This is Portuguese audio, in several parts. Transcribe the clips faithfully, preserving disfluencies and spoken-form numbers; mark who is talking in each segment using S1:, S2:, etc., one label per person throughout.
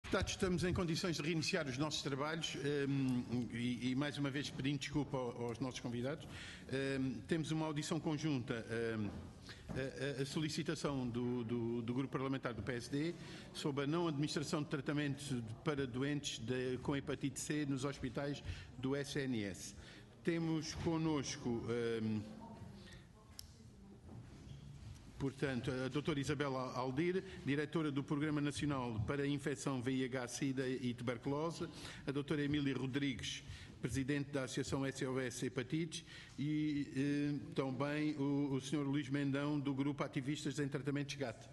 S1: Deputados, estamos em condições de reiniciar os nossos trabalhos um, e, e, mais uma vez, pedindo desculpa aos nossos convidados. Um, temos uma audição conjunta, um, a, a solicitação do, do, do Grupo Parlamentar do P S D sobre a não administração de tratamentos para doentes de, com hepatite C nos hospitais do S N S. Temos connosco... Um, Portanto, a doutora Isabela Aldir, diretora do Programa Nacional para a Infecção V I H, SIDA e Tuberculose, a doutora Emília Rodrigues, presidente da Associação S O S Hepatites, e eh, também o, o senhor Luís Mendão, do Grupo Ativistas em Tratamentos G A T,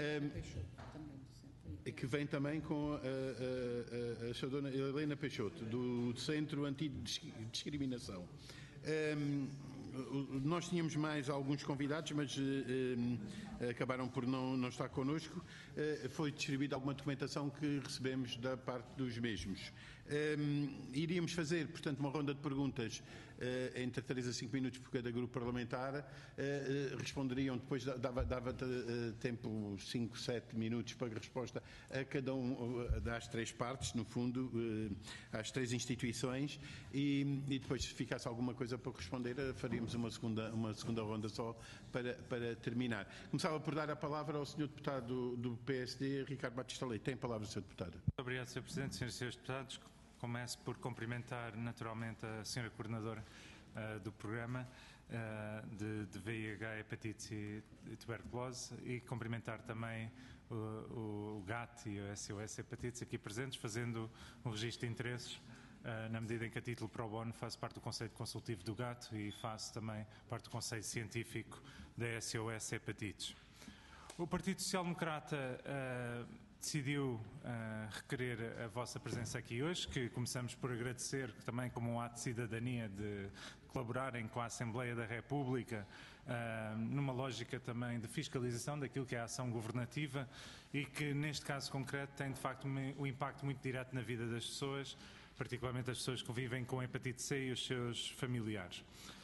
S1: eh, que vem também com a, a, a, a senhora Helena Peixoto, do Centro Antidiscriminação. Um, nós tínhamos mais alguns convidados, mas um, acabaram por não, não estar connosco. Uh, foi distribuída alguma documentação que recebemos da parte dos mesmos. Um, iríamos fazer, portanto, uma ronda de perguntas uh, entre três a cinco minutos por cada grupo parlamentar. Uh, uh, responderiam, depois dava, dava uh, tempo cinco, sete minutos para a resposta a cada um uh, das três partes, no fundo, uh, às três instituições, e, e depois, se ficasse alguma coisa para responder, faríamos uma segunda, uma segunda ronda só para, para terminar. Começava por dar a palavra ao senhor Deputado do, do P S D, Ricardo Batista Leite. Tem a palavra, senhor Deputado.
S2: Muito obrigado, senhor Presidente, senhores e senhores Deputados. Começo por cumprimentar naturalmente a senhora Coordenadora uh, do Programa uh, de, de V I H, Hepatite e, e Tuberculose, e cumprimentar também o, o, o G A T e o S O S Hepatites aqui presentes, fazendo um registro de interesses. Uh, na medida em que, a título pro bono, faço parte do Conselho Consultivo do G A T e faço também parte do Conselho Científico da S O S Hepatites. O Partido Social Democrata uh, decidiu uh, requerer a vossa presença aqui hoje, que começamos por agradecer também como um ato de cidadania de colaborarem com a Assembleia da República uh, numa lógica também de fiscalização daquilo que é a ação governativa e que, neste caso concreto, tem de facto um impacto muito direto na vida das pessoas, particularmente as pessoas que vivem com hepatite C e os seus familiares.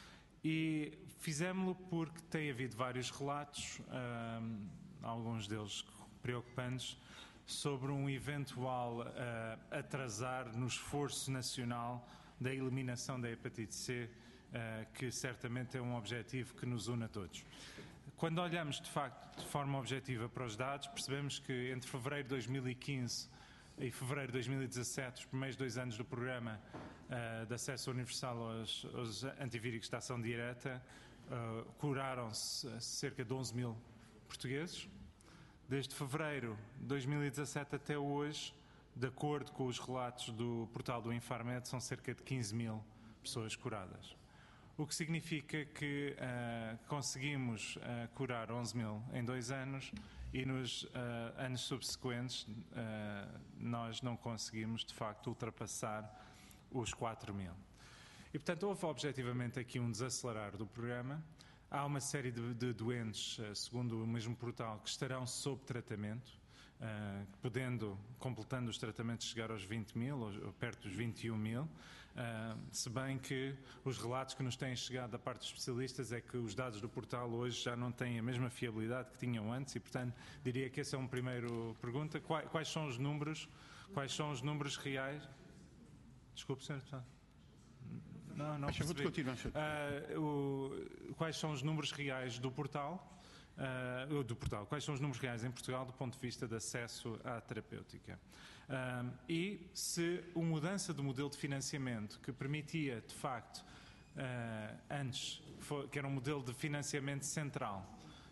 S2: E fizemos-lo porque tem havido vários relatos, um, alguns deles preocupantes, sobre um eventual uh, atrasar no esforço nacional da eliminação da hepatite C, uh, que certamente é um objetivo que nos une a todos. Quando olhamos, de facto, de forma objetiva para os dados, percebemos que entre fevereiro de dois mil e quinze em fevereiro de dois mil e dezassete, os primeiros dois anos do programa uh, de acesso universal aos, aos antivíricos de ação direta, uh, curaram-se cerca de onze mil portugueses. Desde fevereiro de dois mil e dezassete até hoje, de acordo com os relatos do portal do Infarmed, são cerca de quinze mil pessoas curadas. O que significa que uh, conseguimos uh, curar onze mil em dois anos e nos uh, anos subsequentes uh, nós não conseguimos, de facto, ultrapassar os quatro mil. E, portanto, houve objetivamente aqui um desacelerar do programa. Há uma série de, de doentes, uh, segundo o mesmo portal, que estarão sob tratamento, Uh, podendo, completando os tratamentos, chegar aos vinte mil, ou perto dos vinte e um mil, uh, se bem que os relatos que nos têm chegado da parte dos especialistas é que os dados do portal hoje já não têm a mesma fiabilidade que tinham antes e, portanto, diria que essa é uma primeira pergunta. Quais, quais são os números, quais são os números reais? Desculpe, senhor Deputado. Não, não percebi. Uh, o, quais são os números reais do portal? Uh, do portal. Quais são os números reais em Portugal do ponto de vista de acesso à terapêutica? Uh, e se a mudança do modelo de financiamento que permitia, de facto, uh, antes, foi, que era um modelo de financiamento central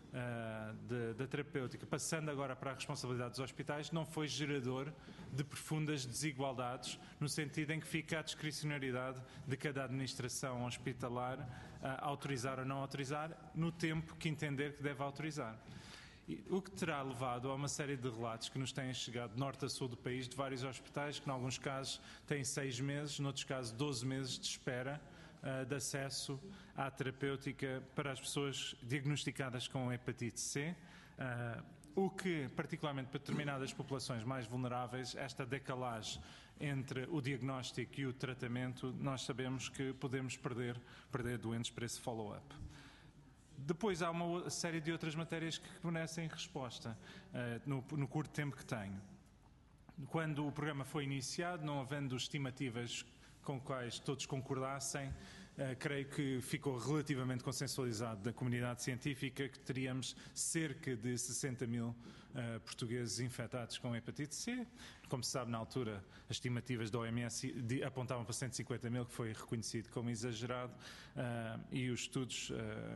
S2: uh, da terapêutica, passando agora para a responsabilidade dos hospitais, não foi gerador de profundas desigualdades, no sentido em que fica a discricionariedade de cada administração hospitalar a autorizar ou não autorizar, no tempo que entender que deve autorizar. O que terá levado a uma série de relatos que nos têm chegado de norte a sul do país, de vários hospitais, que em alguns casos têm seis meses, noutros casos doze meses de espera uh, de acesso à terapêutica para as pessoas diagnosticadas com hepatite C, uh, o que, particularmente para determinadas populações mais vulneráveis, esta decalagem entre o diagnóstico e o tratamento, nós sabemos que podemos perder, perder doentes para esse follow-up. Depois há uma série de outras matérias que merecem resposta uh, no, no curto tempo que tenho. Quando o programa foi iniciado, não havendo estimativas com quais todos concordassem, Uh, creio que ficou relativamente consensualizado da comunidade científica que teríamos cerca de sessenta mil uh, portugueses infectados com hepatite C. Como se sabe, na altura, as estimativas da O M S apontavam para cento e cinquenta mil, que foi reconhecido como exagerado, uh, e os estudos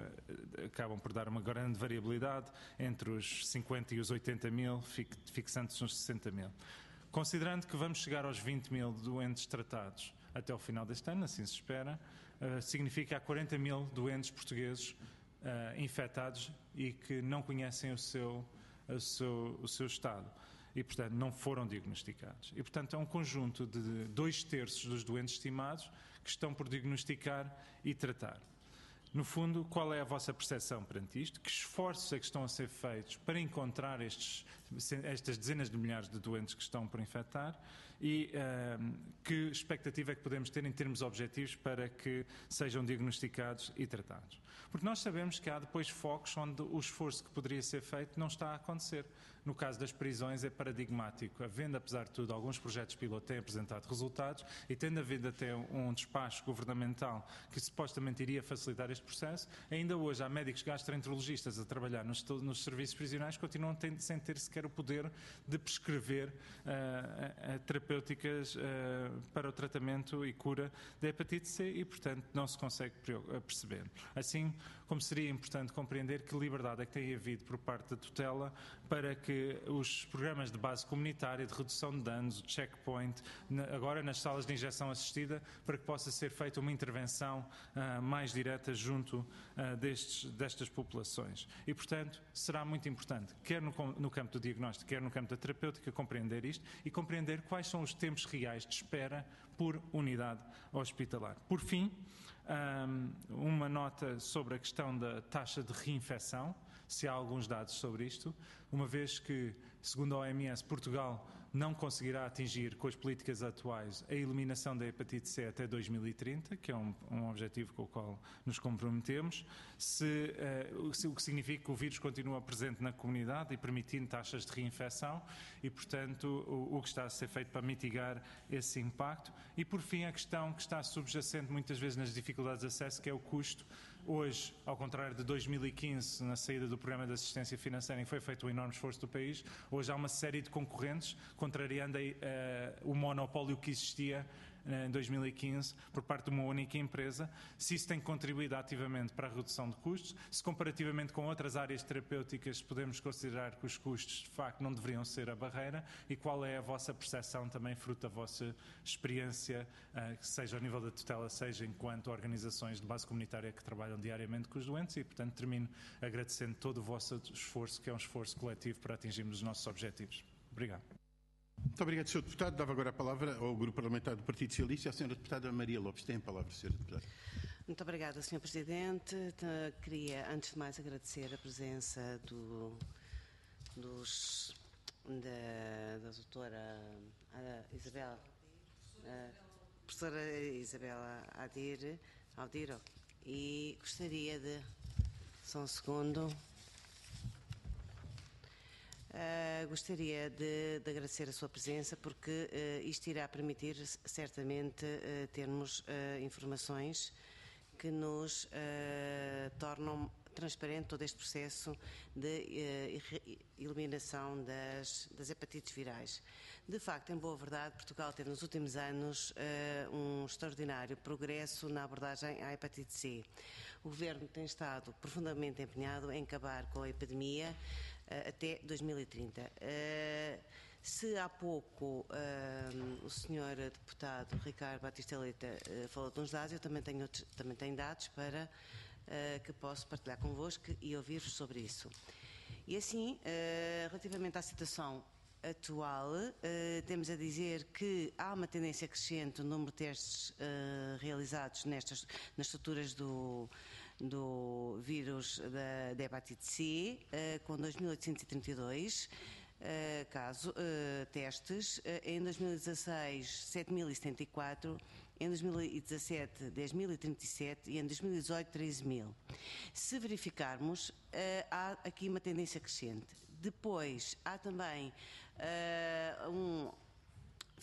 S2: uh, acabam por dar uma grande variabilidade entre os cinquenta e os oitenta mil, fixando-se nos sessenta mil. Considerando que vamos chegar aos vinte mil doentes tratados até o final deste ano, assim se espera, Uh, significa que há quarenta mil doentes portugueses uh, infectados e que não conhecem o seu, o, seu, o seu estado e, portanto, não foram diagnosticados. E, portanto, é um conjunto de dois terços dos doentes estimados que estão por diagnosticar e tratar. No fundo, qual é a vossa percepção perante isto? Que esforços é que estão a ser feitos para encontrar estes, estas dezenas de milhares de doentes que estão por infectar? E uh, que expectativa é que podemos ter em termos objetivos para que sejam diagnosticados e tratados? Porque nós sabemos que há depois focos onde o esforço que poderia ser feito não está a acontecer. No caso das prisões é paradigmático. Havendo, apesar de tudo, alguns projetos piloto têm apresentado resultados e tendo havido até um despacho governamental que supostamente iria facilitar este processo, ainda hoje há médicos gastroenterologistas a trabalhar nos, nos serviços prisionais que continuam tendo, sem ter sequer o poder de prescrever uh, uh, terapêuticas uh, para o tratamento e cura da hepatite C e, portanto, não se consegue perceber. Assim como seria importante compreender que liberdade é que tem havido por parte da tutela para que os programas de base comunitária, de redução de danos, o checkpoint, agora nas salas de injeção assistida, para que possa ser feita uma intervenção uh, mais direta junto uh, destes, destas populações. E, portanto, será muito importante, quer no, no campo do diagnóstico, quer no campo da terapêutica, compreender isto e compreender quais são os tempos reais de espera por unidade hospitalar. Por fim, um, uma nota sobre a questão da taxa de reinfecção, se há alguns dados sobre isto, uma vez que, segundo a O M S, Portugal não conseguirá atingir com as políticas atuais a eliminação da hepatite C até dois mil e trinta, que é um, um objetivo com o qual nos comprometemos, se, uh, se, o que significa que o vírus continua presente na comunidade e permitindo taxas de reinfecção e, portanto, o, o que está a ser feito para mitigar esse impacto. E, por fim, a questão que está subjacente muitas vezes nas dificuldades de acesso, que é o custo. Hoje, ao contrário de dois mil e quinze, na saída do programa de assistência financeira, em que foi feito um enorme esforço do país, hoje há uma série de concorrentes, contrariando uh, o monopólio que existia em dois mil e quinze por parte de uma única empresa, se isso tem contribuído ativamente para a redução de custos, se comparativamente com outras áreas terapêuticas podemos considerar que os custos de facto não deveriam ser a barreira e qual é a vossa percepção também fruto da vossa experiência, seja ao nível da tutela, seja enquanto organizações de base comunitária que trabalham diariamente com os doentes e, portanto, termino agradecendo todo o vosso esforço, que é um esforço coletivo para atingirmos os nossos objetivos. Obrigado.
S1: Muito obrigado, senhor Deputado. Dava agora a palavra ao Grupo Parlamentar do Partido Socialista e à senhora Deputada Maria Lopes. Tem a palavra, senhora Deputada.
S3: Muito obrigada, senhor Presidente. Queria, antes de mais, agradecer a presença do, dos, da, da doutora Isabel, a professora Isabela Adir, Audiro, e gostaria de, só um segundo... Uh, gostaria de, de agradecer a sua presença porque uh, isto irá permitir certamente uh, termos uh, informações que nos uh, tornam transparente todo este processo de uh, eliminação das, das hepatites virais. De facto, em boa verdade, Portugal teve nos últimos anos uh, um extraordinário progresso na abordagem à hepatite C. O Governo tem estado profundamente empenhado em acabar com a epidemia uh, até dois mil e trinta. Uh, se há pouco uh, o senhor Deputado Ricardo Batista Leite uh, falou de uns dados, eu também tenho, também tenho dados para, uh, que posso partilhar convosco e ouvir-vos sobre isso. E assim, uh, relativamente à situação atual, uh, temos a dizer que há uma tendência crescente no número de testes uh, realizados nestas, nas estruturas do, do vírus da, da hepatite C, uh, com dois mil oitocentos e trinta e dois uh, casos, uh, testes, uh, em dois mil e dezasseis sete mil e setenta e quatro, em dois mil e dezassete dez mil e trinta e sete e em dois mil e dezoito treze mil. Se verificarmos, uh, há aqui uma tendência crescente. Depois, há também uh, um,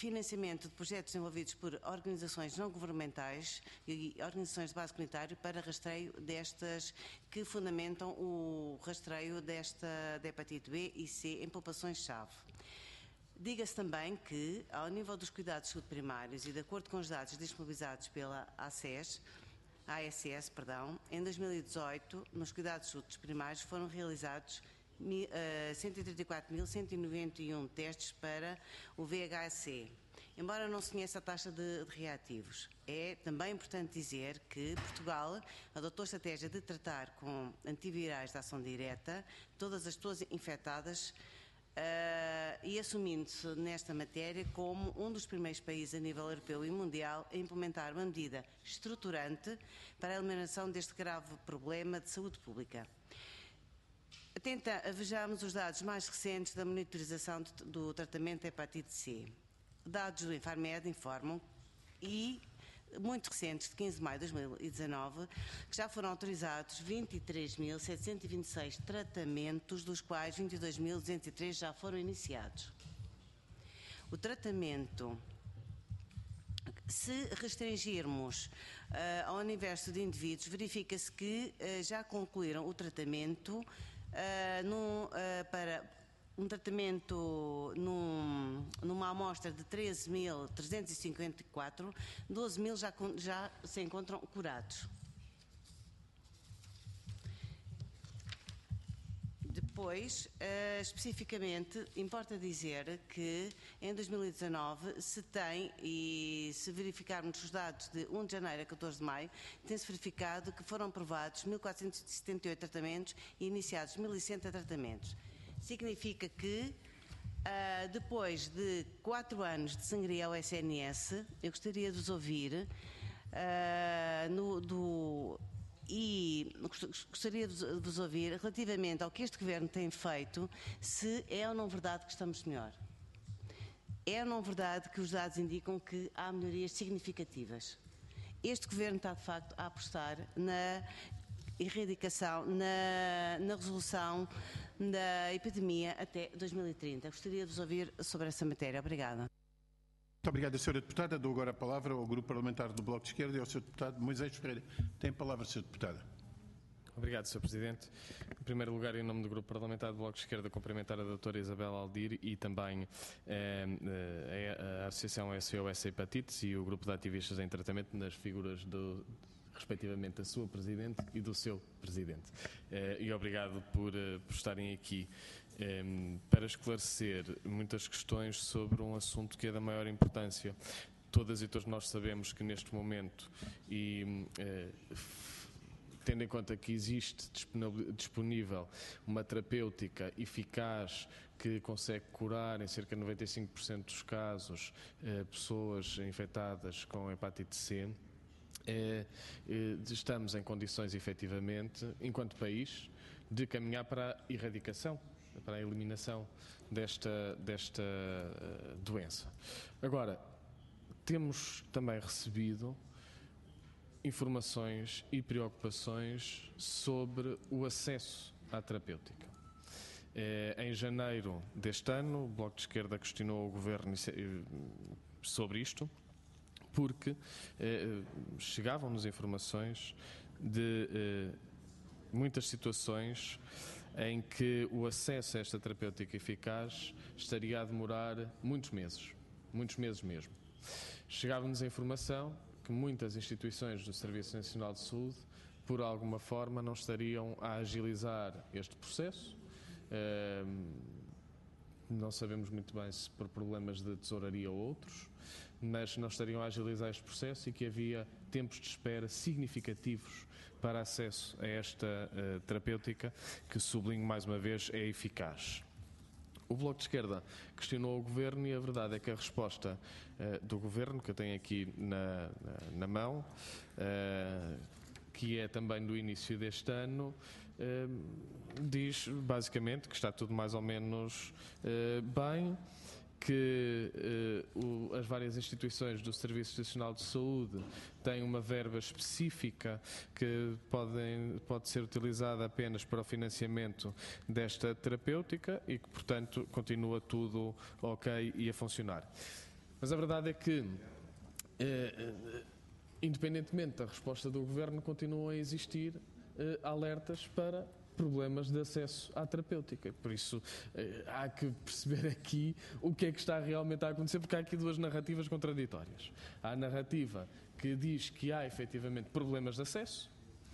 S3: financiamento de projetos desenvolvidos por organizações não governamentais e organizações de base comunitária para rastreio destas, que fundamentam o rastreio desta da hepatite B e C em populações-chave. Diga-se também que, ao nível dos cuidados de saúde primários e de acordo com os dados disponibilizados pela A C E S, A S S, perdão, em dois mil e dezoito, nos cuidados de saúde primários foram realizados cento e trinta e quatro mil cento e noventa e um testes para o V H C. Embora não se conheça a taxa de, de reativos, é também importante dizer que Portugal adotou a estratégia de tratar com antivirais de ação direta todas as pessoas infectadas Uh, e assumindo-se nesta matéria como um dos primeiros países a nível europeu e mundial a implementar uma medida estruturante para a eliminação deste grave problema de saúde pública. Atenta, vejamos os dados mais recentes da monitorização de, do tratamento da hepatite C. Dados do Infarmed informam e muito recentes, de quinze de maio de dois mil e dezanove, que já foram autorizados vinte e três mil setecentos e vinte e seis tratamentos, dos quais vinte e dois mil duzentos e três já foram iniciados. O tratamento, se restringirmos uh, ao universo de indivíduos, verifica-se que uh, já concluíram o tratamento uh, num, uh, para um tratamento num, numa amostra de treze mil trezentos e cinquenta e quatro, doze mil já, já se encontram curados. Depois, uh, especificamente, importa dizer que em dois mil e dezanove se tem, e se verificarmos os dados de um de janeiro a catorze de maio, tem-se verificado que foram aprovados mil quatrocentos e setenta e oito tratamentos e iniciados mil e sessenta tratamentos. Significa que, uh, depois de quatro anos de sangria ao S N S, eu gostaria de vos ouvir uh, no, do, e gostaria de vos ouvir relativamente ao que este Governo tem feito, se é ou não verdade que estamos melhor. É ou não verdade que os dados indicam que há melhorias significativas. Este Governo está, de facto, a apostar na erradicação, na, na resolução da epidemia até dois mil e trinta. Gostaria de vos ouvir sobre essa matéria. Obrigada.
S1: Muito obrigado, senhora Deputada. Dou agora a palavra ao Grupo Parlamentar do Bloco de Esquerda e ao senhor Deputado Moisés Ferreira. Tem a palavra, senhora Deputada.
S4: Obrigado, senhor Presidente. Em primeiro lugar, em nome do Grupo Parlamentar do Bloco de Esquerda, cumprimentar a doutora Isabel Aldir e também eh, a Associação S O S Hepatites e o Grupo de Ativistas em Tratamento nas figuras do, respectivamente, da sua Presidente e do seu Presidente. Eh, e obrigado por, eh, por estarem aqui eh, para esclarecer muitas questões sobre um assunto que é da maior importância. Todas e todos nós sabemos que neste momento, e eh, tendo em conta que existe disponível uma terapêutica eficaz que consegue curar em cerca de noventa e cinco por cento dos casos eh, pessoas infectadas com hepatite C, eh, eh, estamos em condições, efetivamente, enquanto país, de caminhar para a erradicação, para a eliminação desta, desta uh, doença. Agora, temos também recebido informações e preocupações sobre o acesso à terapêutica. Eh, em janeiro deste ano, o Bloco de Esquerda questionou o Governo sobre isto, porque eh, chegavam-nos informações de eh, muitas situações em que o acesso a esta terapêutica eficaz estaria a demorar muitos meses, muitos meses mesmo. Chegava-nos a informação que muitas instituições do Serviço Nacional de Saúde, por alguma forma, não estariam a agilizar este processo. Não sabemos muito bem se por problemas de tesouraria ou outros, mas não estariam a agilizar este processo e que havia tempos de espera significativos para acesso a esta uh, terapêutica, que, sublinho mais uma vez, é eficaz. O Bloco de Esquerda questionou o Governo e a verdade é que a resposta uh, do Governo, que eu tenho aqui na, na, na mão, uh, que é também do início deste ano, uh, diz basicamente que está tudo mais ou menos uh, bem, que uh, o, as várias instituições do Serviço Nacional de Saúde têm uma verba específica que podem, pode ser utilizada apenas para o financiamento desta terapêutica e que, portanto, continua tudo ok e a funcionar. Mas a verdade é que, eh, independentemente da resposta do Governo, continuam a existir eh, alertas para problemas de acesso à terapêutica. Por isso, eh, há que perceber aqui o que é que está realmente a acontecer, porque há aqui duas narrativas contraditórias. Há a narrativa que diz que há efetivamente problemas de acesso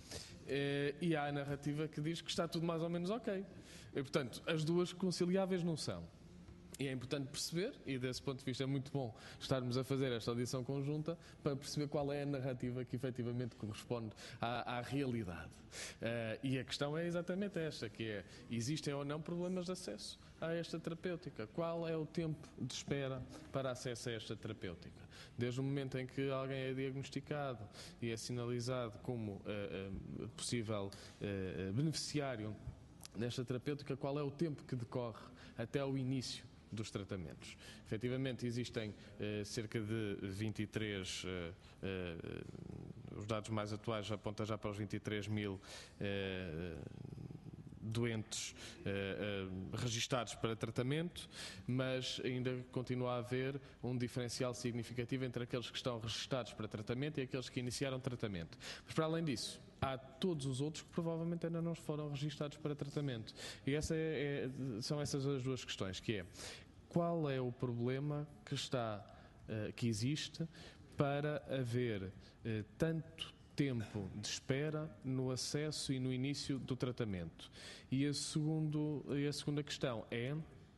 S4: eh, e há a narrativa que diz que está tudo mais ou menos ok. E, portanto, as duas conciliáveis não são. E é importante perceber, e desse ponto de vista é muito bom estarmos a fazer esta audição conjunta para perceber qual é a narrativa que efetivamente corresponde à, à realidade. Uh, e a questão é exatamente esta, que é, existem ou não problemas de acesso a esta terapêutica? Qual é o tempo de espera para acesso a esta terapêutica? Desde o momento em que alguém é diagnosticado e é sinalizado como uh, uh, possível uh, beneficiário desta terapêutica, qual é o tempo que decorre até ao início dos tratamentos? Efetivamente existem eh, cerca de vinte e três, eh, eh, os dados mais atuais apontam já para os vinte e três mil eh, doentes eh, eh, registados para tratamento, mas ainda continua a haver um diferencial significativo entre aqueles que estão registados para tratamento e aqueles que iniciaram tratamento. Mas para além disso, há todos os outros que provavelmente ainda não foram registados para tratamento. E essa é, é, são essas as duas questões, que é, qual é o problema que está, uh, que existe para haver uh, tanto tempo de espera no acesso e no início do tratamento? E a, segundo, a segunda questão é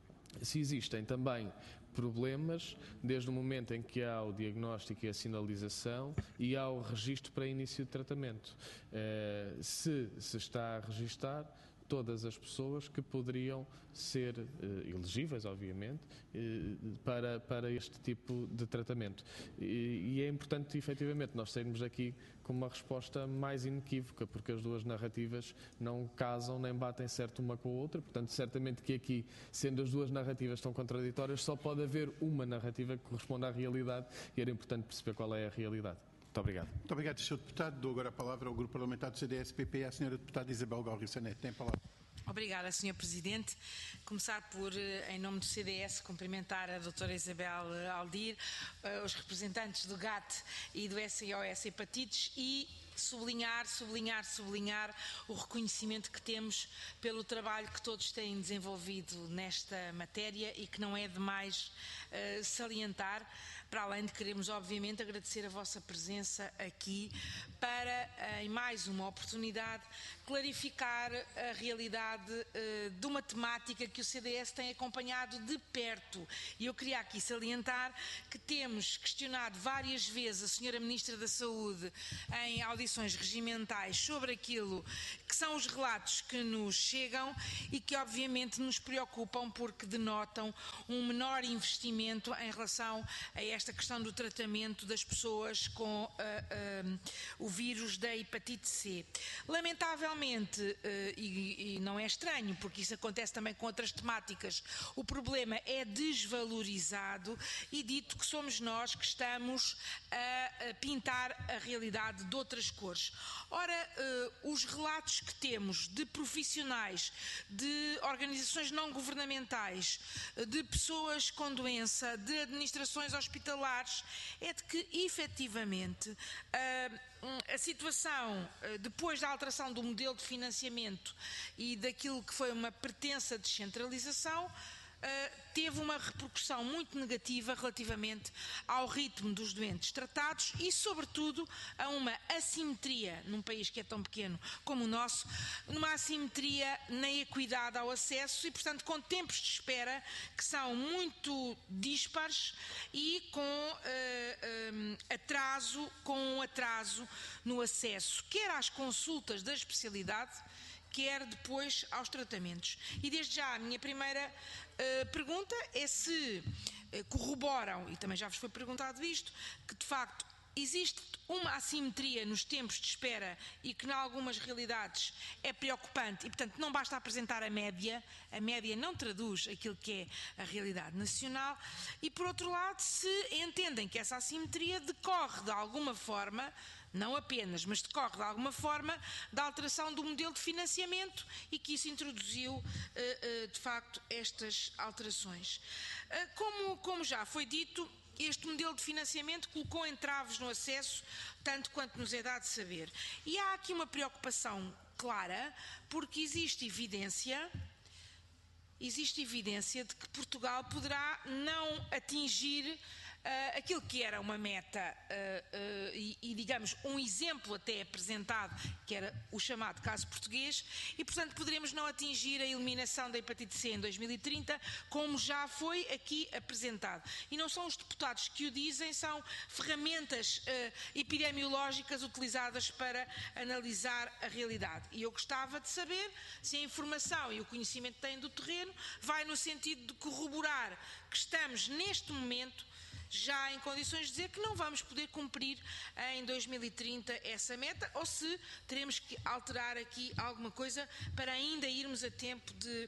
S4: se existem também problemas desde o momento em que há o diagnóstico e a sinalização e há o registro para início de tratamento. Eh, se se está a registar todas as pessoas que poderiam ser eh, elegíveis, obviamente, eh, para, para este tipo de tratamento. E, e é importante, efetivamente, nós sairmos daqui com uma resposta mais inequívoca, porque as duas narrativas não casam nem batem certo uma com a outra. Portanto, certamente que aqui, sendo as duas narrativas tão contraditórias, só pode haver uma narrativa que corresponda à realidade, e era importante perceber qual é a realidade. Muito obrigado.
S1: Muito obrigado, senhor Deputado. Dou agora a palavra ao Grupo Parlamentar do C D S P P, à senhora Deputada Isabel Galriça Neto. Tem a palavra.
S5: Obrigada, senhor Presidente. Começar por, em nome do C D S, cumprimentar a doutora Isabel Aldir, os representantes do G A T e do S O S Hepatites e sublinhar, sublinhar, sublinhar o reconhecimento que temos pelo trabalho que todos têm desenvolvido nesta matéria e que não é demais uh, salientar, para além de queremos, obviamente, agradecer a vossa presença aqui para, em mais uma oportunidade, clarificar a realidade uh, de uma temática que o C D S tem acompanhado de perto. E eu queria aqui salientar que temos questionado várias vezes a senhora Ministra da Saúde em audições regimentais sobre aquilo que são os relatos que nos chegam e que obviamente nos preocupam porque denotam um menor investimento em relação a esta questão do tratamento das pessoas com uh, uh, o vírus da hepatite C. Lamentavelmente, uh, e, e não é estranho, porque isso acontece também com outras temáticas, o problema é desvalorizado e dito que somos nós que estamos a, a pintar a realidade de outras cores. Ora, uh, os relatos que temos de profissionais, de organizações não governamentais, de pessoas com doença, de administrações hospitalares, é de que, efetivamente, uh, a situação, uh, depois da alteração do modelo de financiamento e daquilo que foi uma pretensa descentralização, Uh, teve uma repercussão muito negativa relativamente ao ritmo dos doentes tratados e, sobretudo, a uma assimetria, num país que é tão pequeno como o nosso, numa assimetria na equidade ao acesso e, portanto, com tempos de espera que são muito dispares e com uh, um, atraso, com um atraso no acesso, quer às consultas da especialidade, quer depois aos tratamentos. E desde já a minha primeira uh, pergunta é se uh, corroboram, e também já vos foi perguntado isto, que de facto existe uma assimetria nos tempos de espera e que em algumas realidades é preocupante e, portanto, não basta apresentar a média, a média não traduz aquilo que é a realidade nacional e, por outro lado, se entendem que essa assimetria decorre de alguma forma, não apenas, mas decorre de alguma forma da alteração do modelo de financiamento e que isso introduziu, de facto, estas alterações. Como, como já foi dito, este modelo de financiamento colocou entraves no acesso, tanto quanto nos é dado saber. E há aqui uma preocupação clara, porque existe evidência, existe evidência de que Portugal poderá não atingir Uh, aquilo que era uma meta uh, uh, e, e, digamos, um exemplo até apresentado, que era o chamado caso português, e, portanto, poderemos não atingir a eliminação da hepatite C em dois mil e trinta, como já foi aqui apresentado. E não são os deputados que o dizem, são ferramentas uh, epidemiológicas utilizadas para analisar a realidade. E eu gostava de saber se a informação e o conhecimento que têm do terreno vai no sentido de corroborar que estamos, neste momento, já em condições de dizer que não vamos poder cumprir em dois mil e trinta essa meta, ou se teremos que alterar aqui alguma coisa para ainda irmos a tempo de,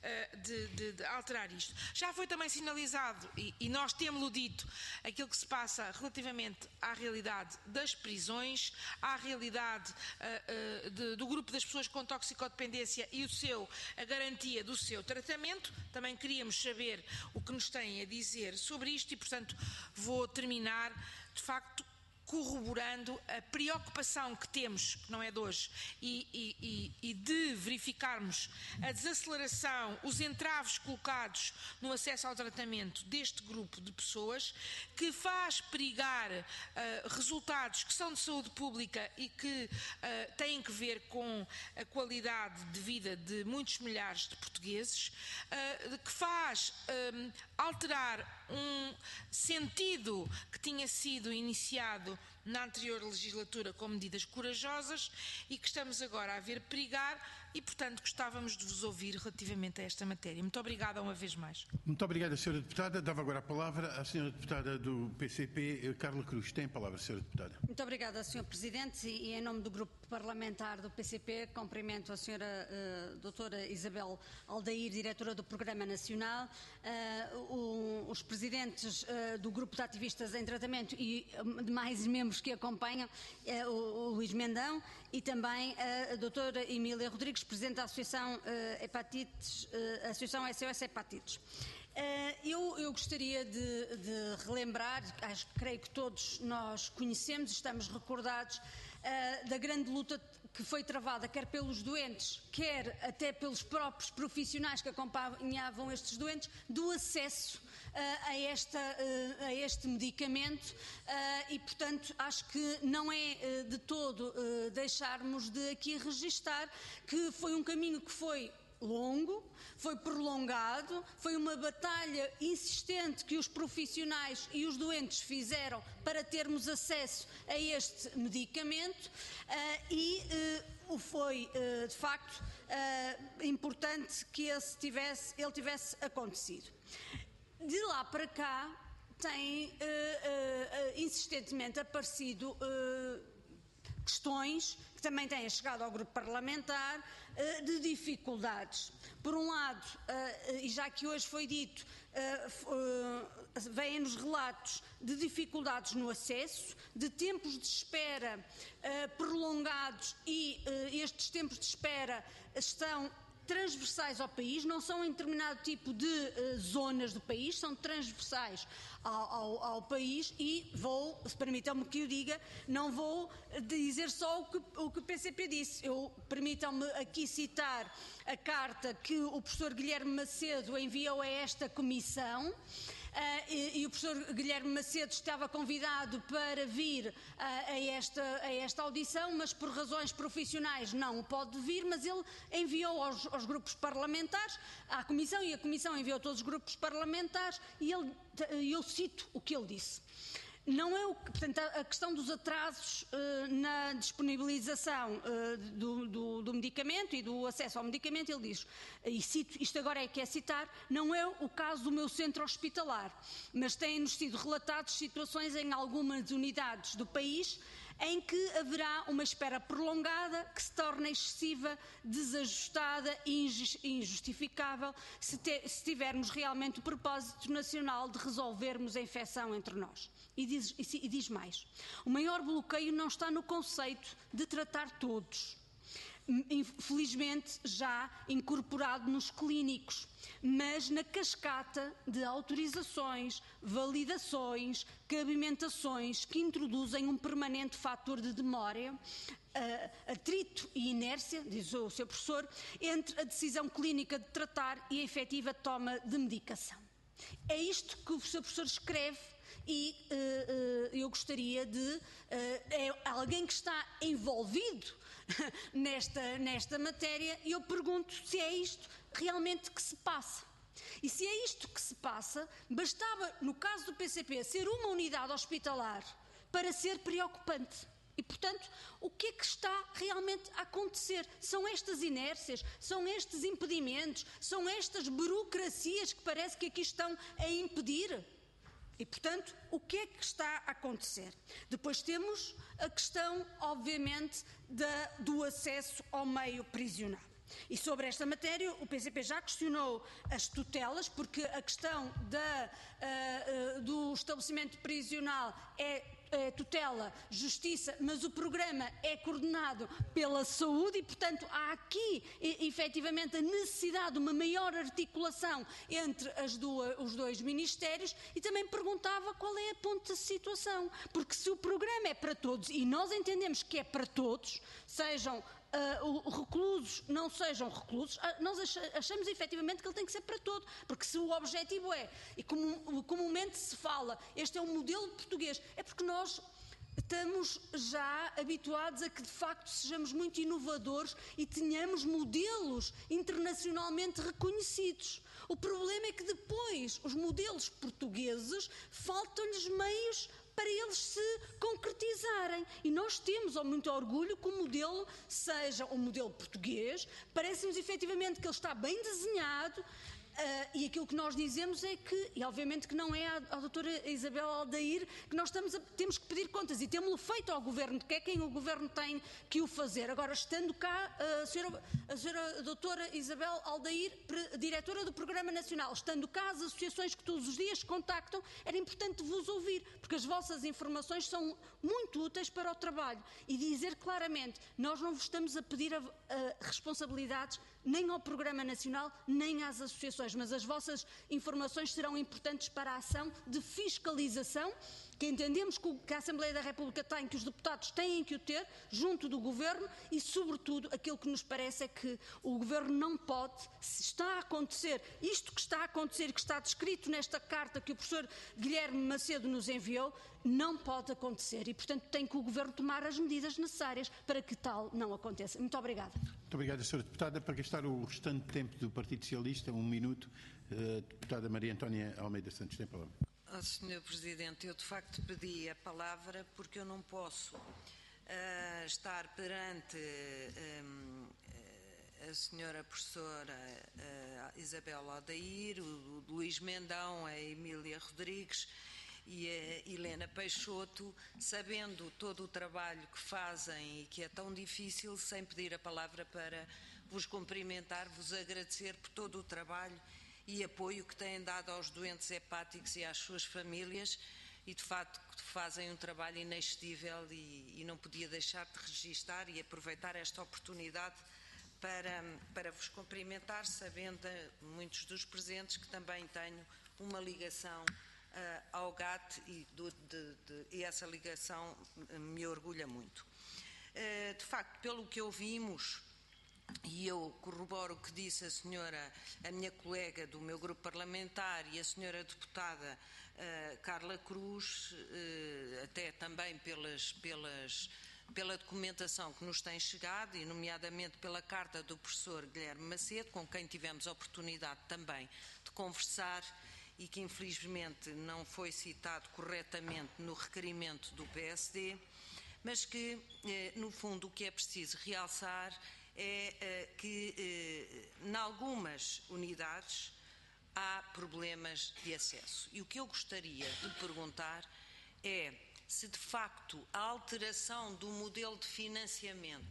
S5: de, de, de alterar isto. Já foi também sinalizado, e, e nós temos-lo dito, aquilo que se passa relativamente à realidade das prisões, à realidade uh, uh, de, do grupo das pessoas com toxicodependência e o seu, a garantia do seu tratamento. Também queríamos saber o que nos têm a dizer sobre isto e, portanto, vou terminar, de facto, corroborando a preocupação que temos, que não é de hoje, e, e, e de verificarmos a desaceleração, os entraves colocados no acesso ao tratamento deste grupo de pessoas, que faz perigar uh, resultados que são de saúde pública e que uh, têm que ver com a qualidade de vida de muitos milhares de portugueses, uh, que faz uh, alterar um sentido que tinha sido iniciado na anterior legislatura com medidas corajosas e que estamos agora a ver perigar e, portanto, gostávamos de vos ouvir relativamente a esta matéria. Muito obrigada uma vez mais.
S1: Muito obrigada, senhora Deputada. Dava agora a palavra à senhora Deputada do P C P, Carla Cruz. Tem a palavra, senhora Deputada.
S6: Muito obrigada, senhor Presidente, e em nome do Grupo Parlamentar do P C P, cumprimento a senhora uh, doutora Isabel Aldair, diretora do Programa Nacional, uh, o, os presidentes uh, do Grupo de Ativistas em Tratamento e uh, demais membros que acompanham, uh, o, o Luís Mendão, e também uh, a doutora Emília Rodrigues, presidente da Associação uh, Hepatites, uh, Associação S O S Hepatites. Eu, eu gostaria de, de relembrar, acho que creio que todos nós conhecemos, estamos recordados uh, da grande luta que foi travada, quer pelos doentes, quer até pelos próprios profissionais que acompanhavam estes doentes, do acesso uh, a, esta, uh, a este medicamento uh, e, portanto, acho que não é uh, de todo uh, deixarmos de aqui registar que foi um caminho que foi longo, foi prolongado, foi uma batalha insistente que os profissionais e os doentes fizeram para termos acesso a este medicamento uh, e uh, foi uh, de facto uh, importante que esse tivesse, ele tivesse acontecido. De lá para cá tem uh, uh, insistentemente aparecido uh, questões que também têm chegado ao grupo parlamentar de dificuldades. Por um lado, e já que hoje foi dito, vêm-nos relatos de dificuldades no acesso, de tempos de espera prolongados e estes tempos de espera estão transversais ao país, não são em determinado tipo de uh, zonas do país, são transversais ao, ao, ao país e vou, se permitam-me que o diga, não vou dizer só o que o que o P C P disse. Eu permitam-me aqui citar a carta que o professor Guilherme Macedo enviou a esta comissão. Uh, e, e o professor Guilherme Macedo estava convidado para vir uh, a, esta, a esta audição, mas por razões profissionais não pode vir, mas ele enviou aos, aos grupos parlamentares, à Comissão, e a Comissão enviou a todos os grupos parlamentares, e ele, eu cito o que ele disse. Não é o, portanto, a questão dos atrasos uh, na disponibilização uh, do, do, do medicamento e do acesso ao medicamento, ele diz, e cito, isto agora é que é citar, não é o caso do meu centro hospitalar, mas têm-nos sido relatadas situações em algumas unidades do país em que haverá uma espera prolongada que se torna excessiva, desajustada e injustificável se, te, se tivermos realmente o propósito nacional de resolvermos a infecção entre nós. E diz, e, e diz mais, o maior bloqueio não está no conceito de tratar todos. infelizmente já incorporado nos clínicos, mas na cascata de autorizações, validações, cabimentações que introduzem um permanente fator de demora, uh, atrito e inércia, diz o seu professor, entre a decisão clínica de tratar e a efetiva toma de medicação. É isto que o seu professor escreve e uh, uh, eu gostaria de... Uh, é alguém que está envolvido Nesta, nesta matéria, e eu pergunto se é isto realmente que se passa. E se é isto que se passa, bastava, no caso do P C P, ser uma unidade hospitalar para ser preocupante. E, portanto, o que é que está realmente a acontecer? São estas inércias, são estes impedimentos, são estas burocracias que parece que aqui estão a impedir? E, portanto, o que é que está a acontecer? Depois temos a questão, obviamente, da, do acesso ao meio prisional. E sobre esta matéria, o P C P já questionou as tutelas, porque a questão da, uh, uh, do estabelecimento prisional é É, tutela, justiça, mas o programa é coordenado pela saúde e, portanto, há aqui e, efetivamente a necessidade de uma maior articulação entre as duas, os dois ministérios, e também perguntava qual é a ponto da situação, porque se o programa é para todos e nós entendemos que é para todos, sejam Uh, reclusos, não sejam reclusos, uh, nós achamos efetivamente que ele tem que ser para todo, porque se o objetivo é, e como comumente se fala, este é um modelo português, é porque nós estamos já habituados a que de facto sejamos muito inovadores e tenhamos modelos internacionalmente reconhecidos. O problema é que depois os modelos portugueses faltam-lhes meios para eles se concretizarem. E nós temos muito orgulho que o modelo seja um modelo português, parece-nos efetivamente que ele está bem desenhado, uh, e aquilo que nós dizemos é que, e obviamente que não é à, à doutora Isabel Aldair, que nós estamos a, temos que pedir contas, e temos-lo feito ao Governo, que é quem o Governo tem que o fazer. Agora, estando cá, a senhora, a senhora doutora Isabel Aldair, diretora do Programa Nacional, estando cá as associações que todos os dias contactam, era importante vos ouvir, porque as vossas informações são muito úteis para o trabalho, e dizer claramente, nós não vos estamos a pedir a, a responsabilidades nem ao Programa Nacional, nem às associações, mas as vossas informações serão importantes para a ação de fiscalização, que entendemos que a Assembleia da República tem, que os deputados têm que o ter, junto do Governo, e, sobretudo, aquilo que nos parece é que o Governo não pode, se está a acontecer, isto que está a acontecer, que está descrito nesta carta que o professor Guilherme Macedo nos enviou, não pode acontecer, e, portanto, tem que o Governo tomar as medidas necessárias para que tal não aconteça. Muito obrigada.
S1: Muito obrigada, senhora Deputada. Para gastar o restante tempo do Partido Socialista, um minuto, a Deputada Maria Antónia Almeida Santos tem a palavra.
S7: Oh, senhor Presidente, eu de facto pedi a palavra porque eu não posso uh, estar perante um, a senhora professora uh, Isabel Aldair, o, o Luís Mendão, a Emília Rodrigues e a Helena Peixoto, sabendo todo o trabalho que fazem e que é tão difícil, sem pedir a palavra para vos cumprimentar, vos agradecer por todo o trabalho e apoio que têm dado aos doentes hepáticos e às suas famílias, e de facto fazem um trabalho inexcedível, e, e não podia deixar de registar e aproveitar esta oportunidade para, para vos cumprimentar, sabendo, muitos dos presentes, que também tenho uma ligação uh, ao G A T e, do, de, de, e essa ligação me orgulha muito. Uh, de facto, pelo que ouvimos, e eu corroboro o que disse a senhora, a minha colega do meu grupo parlamentar e a senhora deputada uh, Carla Cruz, uh, até também pelas, pelas, pela documentação que nos tem chegado, e nomeadamente pela carta do professor Guilherme Macedo, com quem tivemos a oportunidade também de conversar e que infelizmente não foi citado corretamente no requerimento do P S D, mas que, eh, no fundo, o que é preciso realçar é uh, que, uh, em algumas unidades, há problemas de acesso. E o que eu gostaria de perguntar é se, de facto, a alteração do modelo de financiamento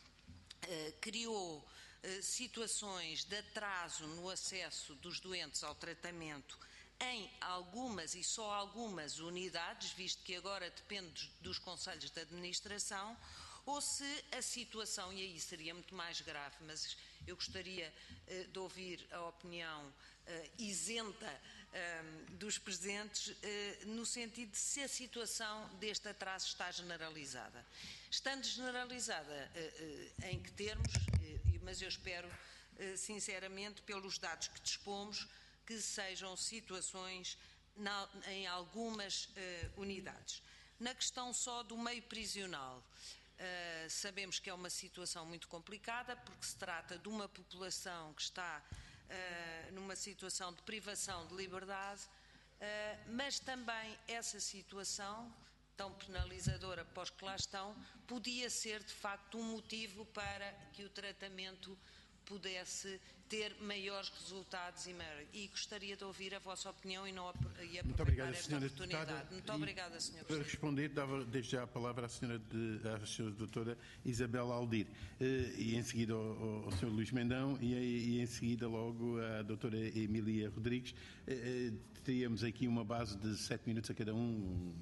S7: uh, criou uh, situações de atraso no acesso dos doentes ao tratamento em algumas e só algumas unidades, visto que agora depende dos, dos conselhos de administração, ou se a situação, e aí seria muito mais grave, mas eu gostaria uh, de ouvir a opinião uh, isenta uh, dos presentes, uh, no sentido de se a situação deste atraso está generalizada. Estando generalizada, uh, uh, em que termos, uh, mas eu espero uh, sinceramente, pelos dados que dispomos, que sejam situações na, em algumas uh, unidades. Na questão só do meio prisional, uh, sabemos que é uma situação muito complicada, porque se trata de uma população que está uh, numa situação de privação de liberdade, uh, mas também essa situação, tão penalizadora para os que lá estão, podia ser de facto um motivo para que o tratamento pudesse ter maiores resultados e, maior, e gostaria de ouvir a vossa opinião e, não, e aproveitar
S1: Muito obrigado,
S7: esta
S1: senhora
S7: oportunidade.
S1: Deputada.
S7: Muito obrigada, senhora
S1: Para
S7: Presidente.
S1: responder, dava desde já a palavra à senhora, de, à senhora doutora Isabel Aldir, e em seguida ao, ao senhor Luís Mendão, e, e em seguida logo à doutora Emília Rodrigues. Teríamos aqui uma base de sete minutos a cada um.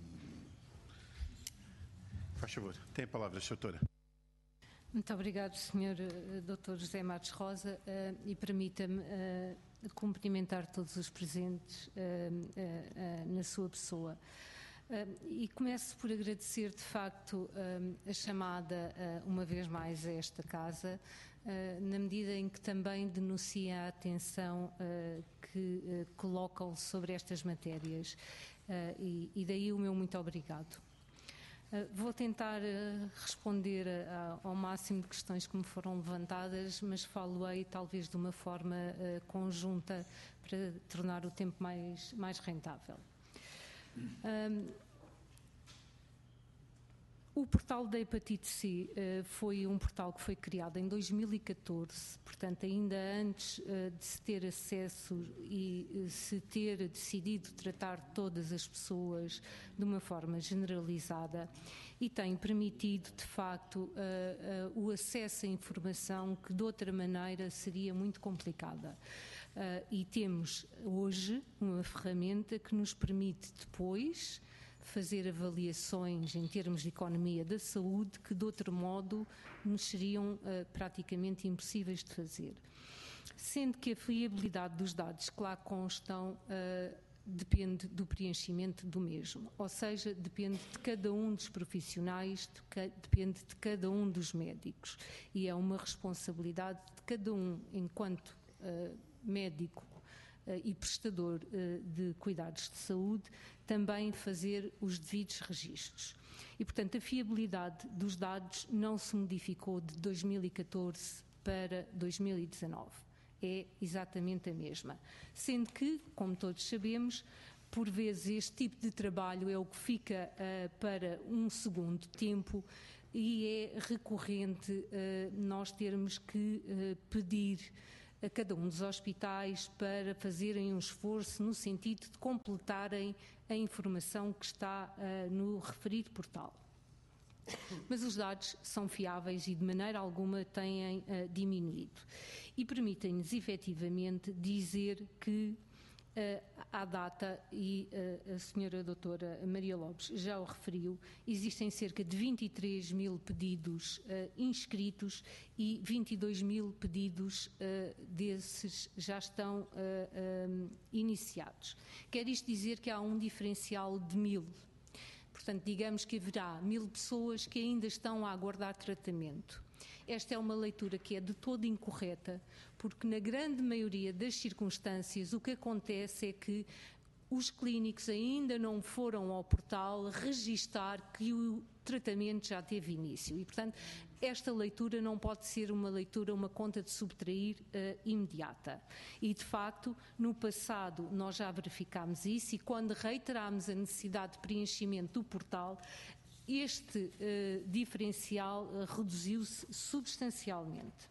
S1: Faz favor, tem a palavra, doutora.
S8: Muito obrigado, senhor doutor José Matos Rosa, uh, e permita-me uh, cumprimentar todos os presentes uh, uh, uh, na sua pessoa. Uh, e começo por agradecer, de facto, uh, a chamada, uh, uma vez mais, a esta casa, uh, na medida em que também denuncia a atenção uh, que uh, colocam sobre estas matérias. Uh, e, e daí o meu muito obrigado. Uh, vou tentar uh, responder uh, ao máximo de questões que me foram levantadas, mas falo-ei talvez de uma forma uh, conjunta para tornar o tempo mais, mais rentável. Um, O portal da hepatite C uh, foi um portal que foi criado em dois mil e catorze, portanto ainda antes uh, de se ter acesso e uh, se ter decidido tratar todas as pessoas de uma forma generalizada, e tem permitido de facto uh, uh, o acesso à informação que de outra maneira seria muito complicada. Uh, e temos hoje uma ferramenta que nos permite depois fazer avaliações em termos de economia da saúde que de outro modo nos seriam uh, praticamente impossíveis de fazer. Sendo que a fiabilidade dos dados que lá constam uh, depende do preenchimento do mesmo, ou seja, depende de cada um dos profissionais, de ca- depende de cada um dos médicos, e é uma responsabilidade de cada um enquanto uh, médico e prestador de cuidados de saúde, também fazer os devidos registros. E, portanto, a fiabilidade dos dados não se modificou de dois mil e catorze para dois mil e dezanove. É exatamente a mesma. Sendo que, como todos sabemos, por vezes este tipo de trabalho é o que fica uh, para um segundo tempo, e é recorrente uh, nós termos que uh, pedir a cada um dos hospitais para fazerem um esforço no sentido de completarem a informação que está uh, no referido portal. Mas os dados são fiáveis e de maneira alguma têm uh, diminuído, e permitem-nos efetivamente dizer que Uh, à data, e uh, a senhora doutora Maria Lopes já o referiu, existem cerca de vinte e três mil pedidos uh, inscritos e vinte e dois mil pedidos uh, desses já estão uh, um, iniciados. Quer isto dizer que há um diferencial de mil. Portanto, digamos que haverá mil pessoas que ainda estão a aguardar tratamento. Esta é uma leitura que é de todo incorreta, porque na grande maioria das circunstâncias o que acontece é que os clínicos ainda não foram ao portal registar que o tratamento já teve início e, portanto, esta leitura não pode ser uma leitura, uma conta de subtrair uh, imediata. E, de facto, no passado nós já verificámos isso, e quando reiterámos a necessidade de preenchimento do portal, este uh, diferencial uh, reduziu-se substancialmente.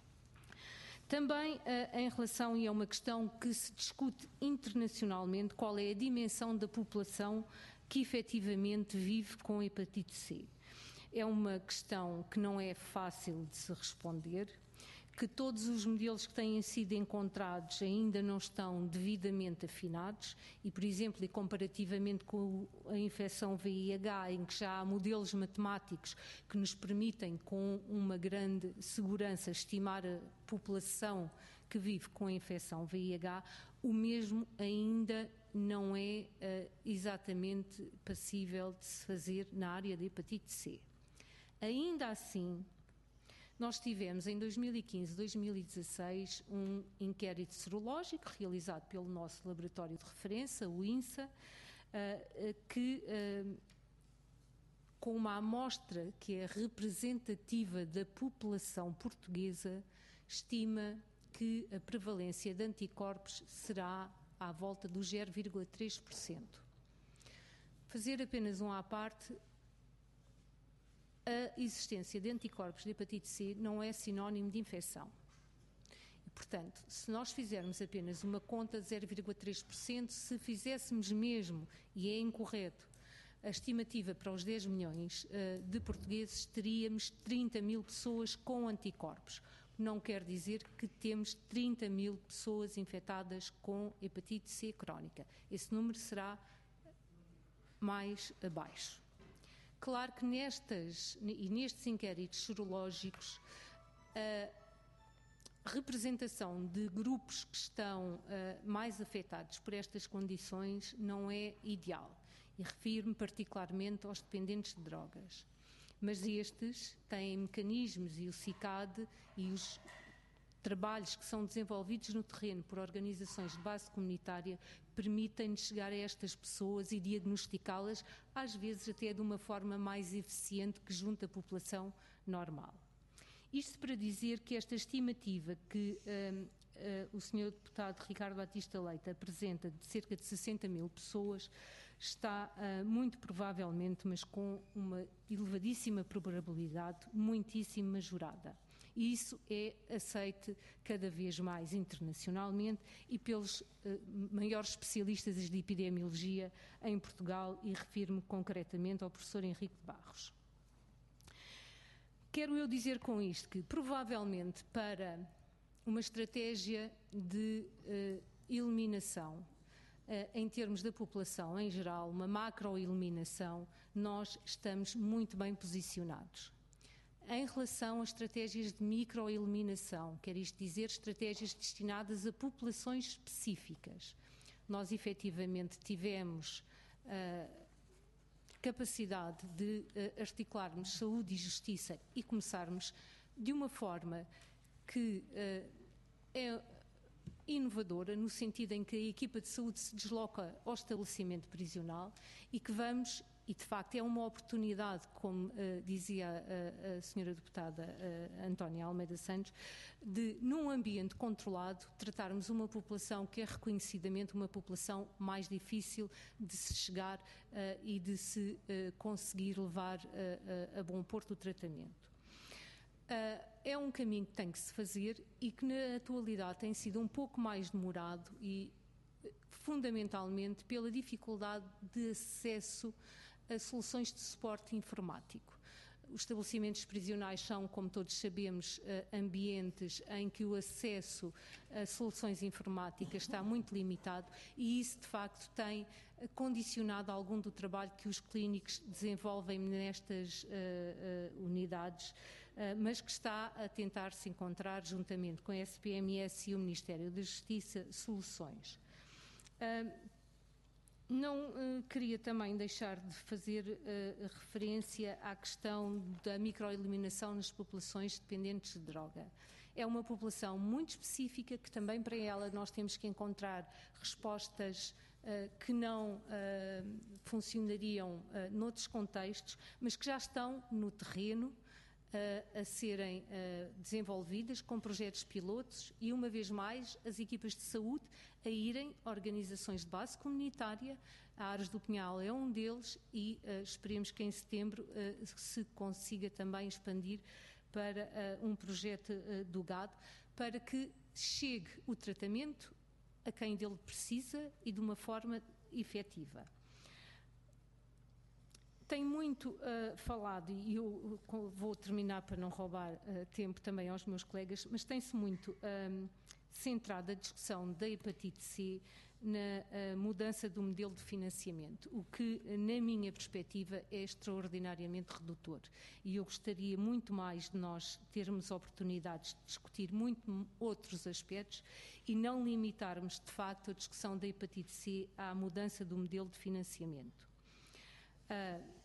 S8: Também uh, em relação, e é uma questão que se discute internacionalmente, qual é a dimensão da população que efetivamente vive com hepatite C. É uma questão que não é fácil de se responder, que todos os modelos que têm sido encontrados ainda não estão devidamente afinados e, por exemplo, e comparativamente com a infecção V I H, em que já há modelos matemáticos que nos permitem, com uma grande segurança, estimar a população que vive com a infecção V I H, o mesmo ainda não é uh, exatamente passível de se fazer na área da hepatite C. Ainda assim, nós tivemos em dois mil e quinze, dois mil e dezasseis, um inquérito serológico realizado pelo nosso laboratório de referência, o INSA, que, com uma amostra que é representativa da população portuguesa, estima que a prevalência de anticorpos será à volta do zero vírgula três por cento. Fazer apenas um à parte, a existência de anticorpos de hepatite C não é sinónimo de infecção. E, portanto, se nós fizermos apenas uma conta de zero vírgula três por cento, se fizéssemos mesmo, e é incorreto, a estimativa para os dez milhões uh, de portugueses, teríamos trinta mil pessoas com anticorpos. Não quer dizer que temos trinta mil pessoas infectadas com hepatite C crónica. Esse número será mais abaixo. Claro que nestas e nestes inquéritos serológicos a representação de grupos que estão uh, mais afetados por estas condições não é ideal, e refiro-me particularmente aos dependentes de drogas. Mas estes têm mecanismos, e o CICAD e os trabalhos que são desenvolvidos no terreno por organizações de base comunitária permitem-nos chegar a estas pessoas e diagnosticá-las, às vezes até de uma forma mais eficiente que junto à população normal. Isto para dizer que esta estimativa que um, uh, o senhor deputado Ricardo Batista Leite apresenta de cerca de sessenta mil pessoas está uh, muito provavelmente, mas com uma elevadíssima probabilidade, muitíssimo majorada. E isso é aceite cada vez mais internacionalmente e pelos uh, maiores especialistas de epidemiologia em Portugal, e refiro-me concretamente ao professor Henrique de Barros. Quero eu dizer com isto que, provavelmente, para uma estratégia de uh, eliminação, uh, em termos da população em geral, uma macroeliminação, nós estamos muito bem posicionados. Em relação a estratégias de microeliminação, quer isto dizer estratégias destinadas a populações específicas, nós efetivamente tivemos uh, capacidade de uh, articularmos saúde e justiça e começarmos de uma forma que uh, é inovadora, no sentido em que a equipa de saúde se desloca ao estabelecimento prisional e que vamos, e de facto é uma oportunidade, como uh, dizia a, a senhora deputada uh, Antónia Almeida Santos, de, num ambiente controlado, tratarmos uma população que é reconhecidamente uma população mais difícil de se chegar uh, e de se uh, conseguir levar uh, uh, a bom porto o tratamento. Uh, é um caminho que tem que se fazer e que na atualidade tem sido um pouco mais demorado e fundamentalmente pela dificuldade de acesso a soluções de suporte informático. Os estabelecimentos prisionais são, como todos sabemos, ambientes em que o acesso a soluções informáticas está muito limitado e isso, de facto, tem condicionado algum do trabalho que os clínicos desenvolvem nestas uh, uh, unidades, uh, mas que está a tentar se encontrar, juntamente com a S P M S e o Ministério da Justiça, soluções. Uh, Não uh, queria também deixar de fazer uh, referência à questão da microeliminação nas populações dependentes de droga. É uma população muito específica que também para ela nós temos que encontrar respostas uh, que não uh, funcionariam uh, noutros contextos, mas que já estão no terreno Uh, a serem uh, desenvolvidas com projetos pilotos e, uma vez mais, as equipas de saúde a irem a organizações de base comunitária. A Ares do Pinhal é um deles e uh, esperemos que em setembro uh, se consiga também expandir para uh, um projeto uh, do gado, para que chegue o tratamento a quem dele precisa e de uma forma efetiva. tem muito uh, falado, e eu vou terminar para não roubar uh, tempo também aos meus colegas, mas tem-se muito um, centrado a discussão da hepatite C na uh, mudança do modelo de financiamento, o que, na minha perspectiva, é extraordinariamente redutor. E eu gostaria muito mais de nós termos oportunidades de discutir muito outros aspectos e não limitarmos, de facto, a discussão da hepatite C à mudança do modelo de financiamento. Uh,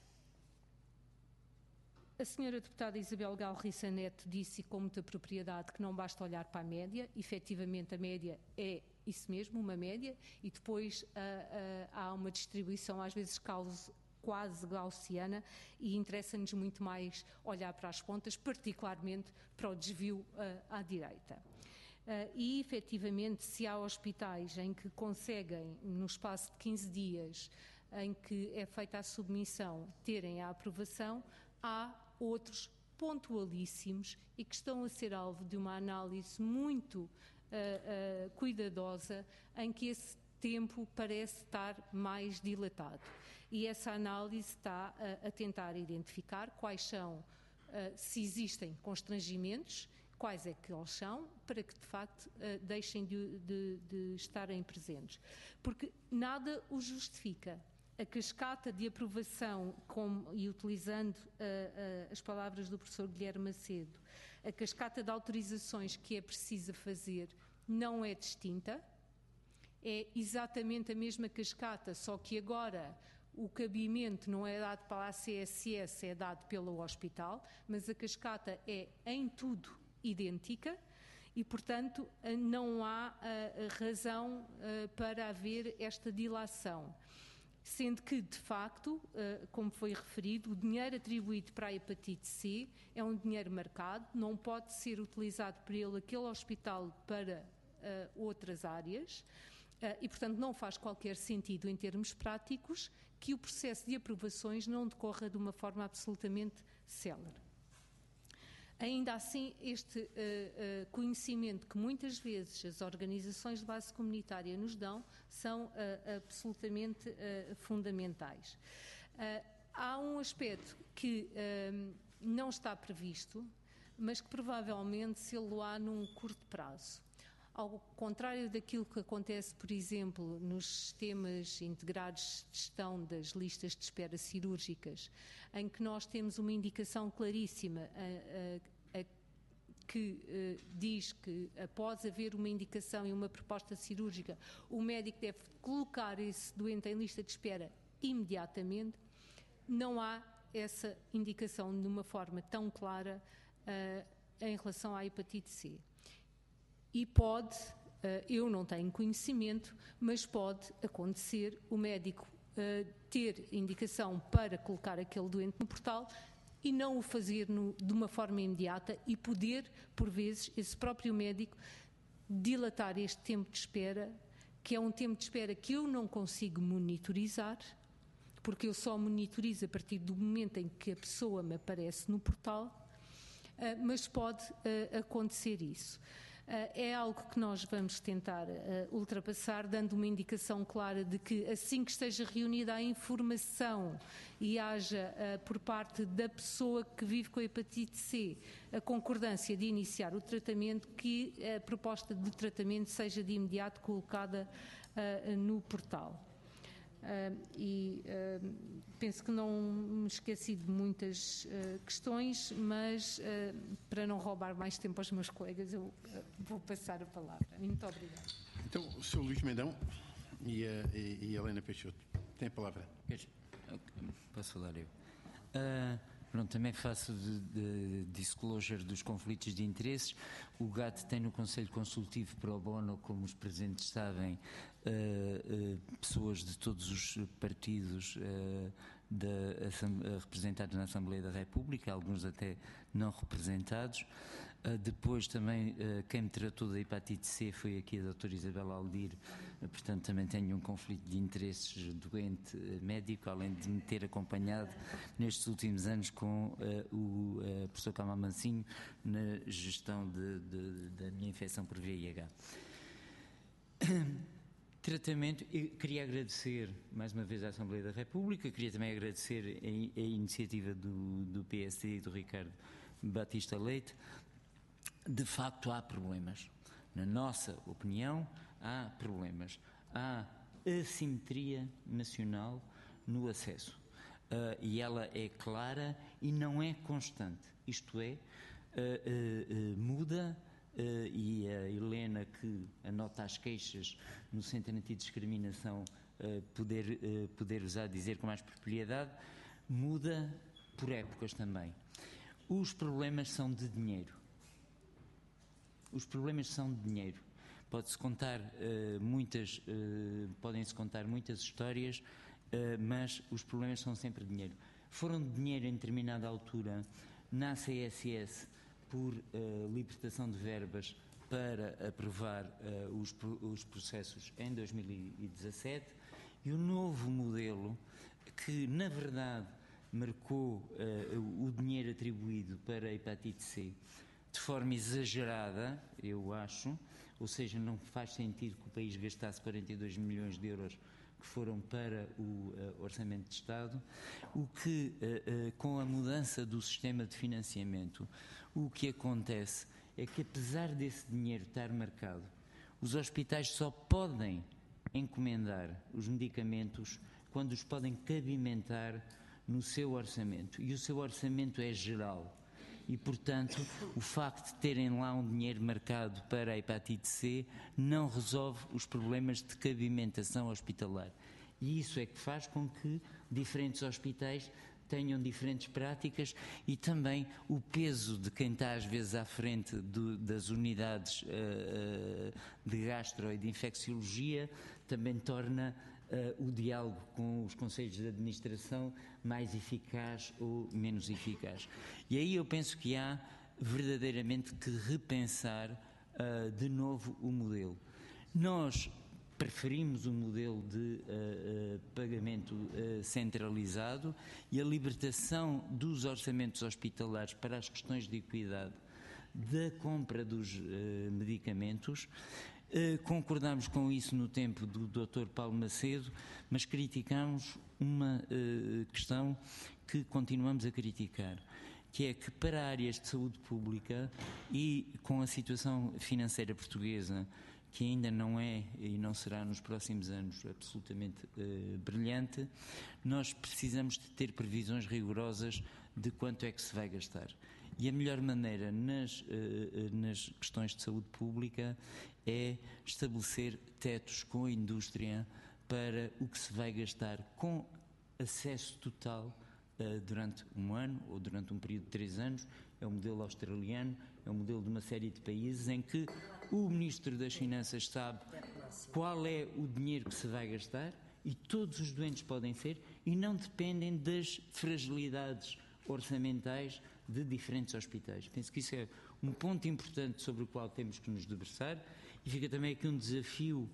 S8: A senhora deputada Isabel Galriça Neto disse com muita propriedade que não basta olhar para a média. Efetivamente, a média é isso mesmo, uma média, e depois uh, uh, há uma distribuição, às vezes quase gaussiana, e interessa-nos muito mais olhar para as pontas, particularmente para o desvio uh, à direita. Uh, e, efetivamente, se há hospitais em que conseguem, no espaço de quinze dias, em que é feita a submissão, terem a aprovação, há outros pontualíssimos e que estão a ser alvo de uma análise muito uh, uh, cuidadosa, em que esse tempo parece estar mais dilatado. E essa análise está uh, a tentar identificar quais são, uh, se existem constrangimentos, quais é que eles são, para que de facto uh, deixem de, de, de estarem presentes. Porque nada os justifica. A cascata de aprovação, como, e utilizando uh, uh, as palavras do professor Guilherme Macedo, a cascata de autorizações que é precisa fazer não é distinta, é exatamente a mesma cascata, só que agora o cabimento não é dado pela A C S S, é dado pelo hospital, mas a cascata é em tudo idêntica e, portanto, não há uh, razão uh, para haver esta dilação. Sendo que, de facto, como foi referido, o dinheiro atribuído para a hepatite C é um dinheiro marcado, não pode ser utilizado por ele aquele hospital para uh, outras áreas uh, e, portanto, não faz qualquer sentido em termos práticos que o processo de aprovações não decorra de uma forma absolutamente célere. Ainda assim, este uh, uh, conhecimento que muitas vezes as organizações de base comunitária nos dão são uh, absolutamente uh, fundamentais. Uh, há um aspecto que uh, não está previsto, mas que provavelmente se lo há num curto prazo. Ao contrário daquilo que acontece, por exemplo, nos sistemas integrados de gestão das listas de espera cirúrgicas, em que nós temos uma indicação claríssima a, a, a, que uh, diz que após haver uma indicação e uma proposta cirúrgica, o médico deve colocar esse doente em lista de espera imediatamente, não há essa indicação de uma forma tão clara uh, em relação à hepatite C. E pode, eu não tenho conhecimento, mas pode acontecer o médico ter indicação para colocar aquele doente no portal e não o fazer no, de uma forma imediata e poder, por vezes, esse próprio médico dilatar este tempo de espera, que é um tempo de espera que eu não consigo monitorizar, porque eu só monitorizo a partir do momento em que a pessoa me aparece no portal, mas pode acontecer isso. É algo que nós vamos tentar uh, ultrapassar, dando uma indicação clara de que assim que esteja reunida a informação e haja uh, por parte da pessoa que vive com a hepatite C a concordância de iniciar o tratamento, que a proposta de tratamento seja de imediato colocada uh, no portal. Uh, e uh, penso que não me esqueci de muitas uh, questões, mas uh, para não roubar mais tempo aos meus colegas, eu uh, vou passar a palavra. Muito obrigada.
S1: Então, o senhor Luís Mendão e a, e a Helena Peixoto tem a palavra.
S9: Posso falar eu? Uh, pronto, também faço de, de disclosure dos conflitos de interesses. O G A T tem no Conselho Consultivo Pro Bono, como os presentes sabem, Uh, uh, pessoas de todos os partidos uh, da, uh, representados na Assembleia da República, alguns até não representados. Uh, depois também uh, quem me tratou da hepatite C foi aqui a doutora Isabel Aldir, uh, portanto também tenho um conflito de interesses doente uh, médico, além de me ter acompanhado nestes últimos anos com uh, o uh, professor Camal Mancinho na gestão de, de, da minha infecção por V I H. tratamento. Eu queria agradecer mais uma vez à Assembleia da República, queria também agradecer a, a iniciativa do, do P S D e do Ricardo Batista Leite. De facto há problemas. Na nossa opinião, há problemas. Há assimetria nacional no acesso. Uh, e ela é clara e não é constante. Isto é, uh, uh, uh, muda. Uh, e a Helena, que anota as queixas no Centro Antidiscriminação, uh, poder, uh, poder-vos a dizer com mais propriedade, muda por épocas também. Os problemas são de dinheiro. Os problemas são de dinheiro. Pode-se contar uh, muitas, uh, podem-se contar muitas histórias, uh, mas os problemas são sempre de dinheiro. Foram de dinheiro em determinada altura na C S S por uh, libertação de verbas para aprovar uh, os, os processos em dois mil e dezassete, e o novo modelo, que na verdade marcou uh, o dinheiro atribuído para a hepatite C de forma exagerada, eu acho, ou seja, não faz sentido que o país gastasse quarenta e dois milhões de euros que foram para o uh, Orçamento de Estado, o que, uh, uh, com a mudança do sistema de financiamento, o que acontece é que, apesar desse dinheiro estar marcado, os hospitais só podem encomendar os medicamentos quando os podem cabimentar no seu orçamento. E o seu orçamento é geral. E, portanto, o facto de terem lá um dinheiro marcado para a hepatite C não resolve os problemas de cabimentação hospitalar. E isso é que faz com que diferentes hospitais tenham diferentes práticas, e também o peso de quem está às vezes à frente do, das unidades uh, uh, de gastro e de infecciologia também torna uh, o diálogo com os conselhos de administração mais eficaz ou menos eficaz. E aí eu penso que há verdadeiramente que repensar uh, de novo o modelo. Nós preferimos um modelo de uh, uh, pagamento uh, centralizado e a libertação dos orçamentos hospitalares para as questões de equidade da compra dos uh, medicamentos. Uh, concordamos com isso no tempo do doutor Paulo Macedo, mas criticamos uma uh, questão que continuamos a criticar, que é que para áreas de saúde pública e com a situação financeira portuguesa, que ainda não é e não será nos próximos anos absolutamente uh, brilhante, nós precisamos de ter previsões rigorosas de quanto é que se vai gastar. E a melhor maneira nas, uh, nas questões de saúde pública é estabelecer tetos com a indústria para o que se vai gastar com acesso total uh, durante um ano ou durante um período de três anos. É o modelo australiano, é o modelo de uma série de países em que o Ministro das Finanças sabe qual é o dinheiro que se vai gastar e todos os doentes podem ser, e não dependem das fragilidades orçamentais de diferentes hospitais. Penso que isso é um ponto importante sobre o qual temos que nos debruçar, e fica também aqui um desafio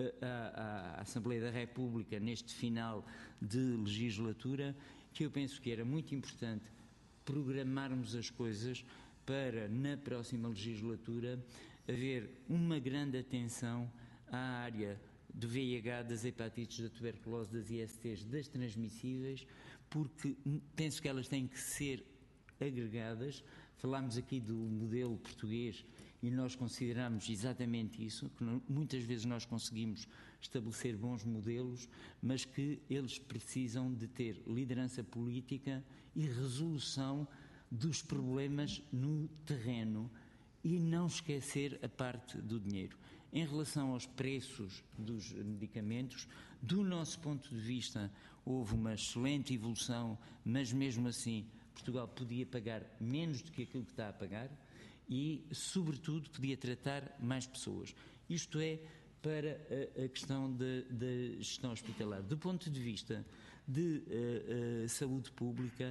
S9: à, à Assembleia da República neste final de legislatura, que eu penso que era muito importante programarmos as coisas para, na próxima legislatura, haver uma grande atenção à área do V I H, das hepatites, da tuberculose, das I S Ts, das transmissíveis, porque penso que elas têm que ser agregadas. Falámos aqui do modelo português e nós consideramos exatamente isso, que muitas vezes nós conseguimos estabelecer bons modelos, mas que eles precisam de ter liderança política e resolução dos problemas no terreno, e não esquecer a parte do dinheiro. Em relação aos preços dos medicamentos, do nosso ponto de vista, houve uma excelente evolução, mas mesmo assim Portugal podia pagar menos do que aquilo que está a pagar e, sobretudo, podia tratar mais pessoas. Isto é para a, a questão da gestão hospitalar. Do ponto de vista de uh, uh, saúde pública,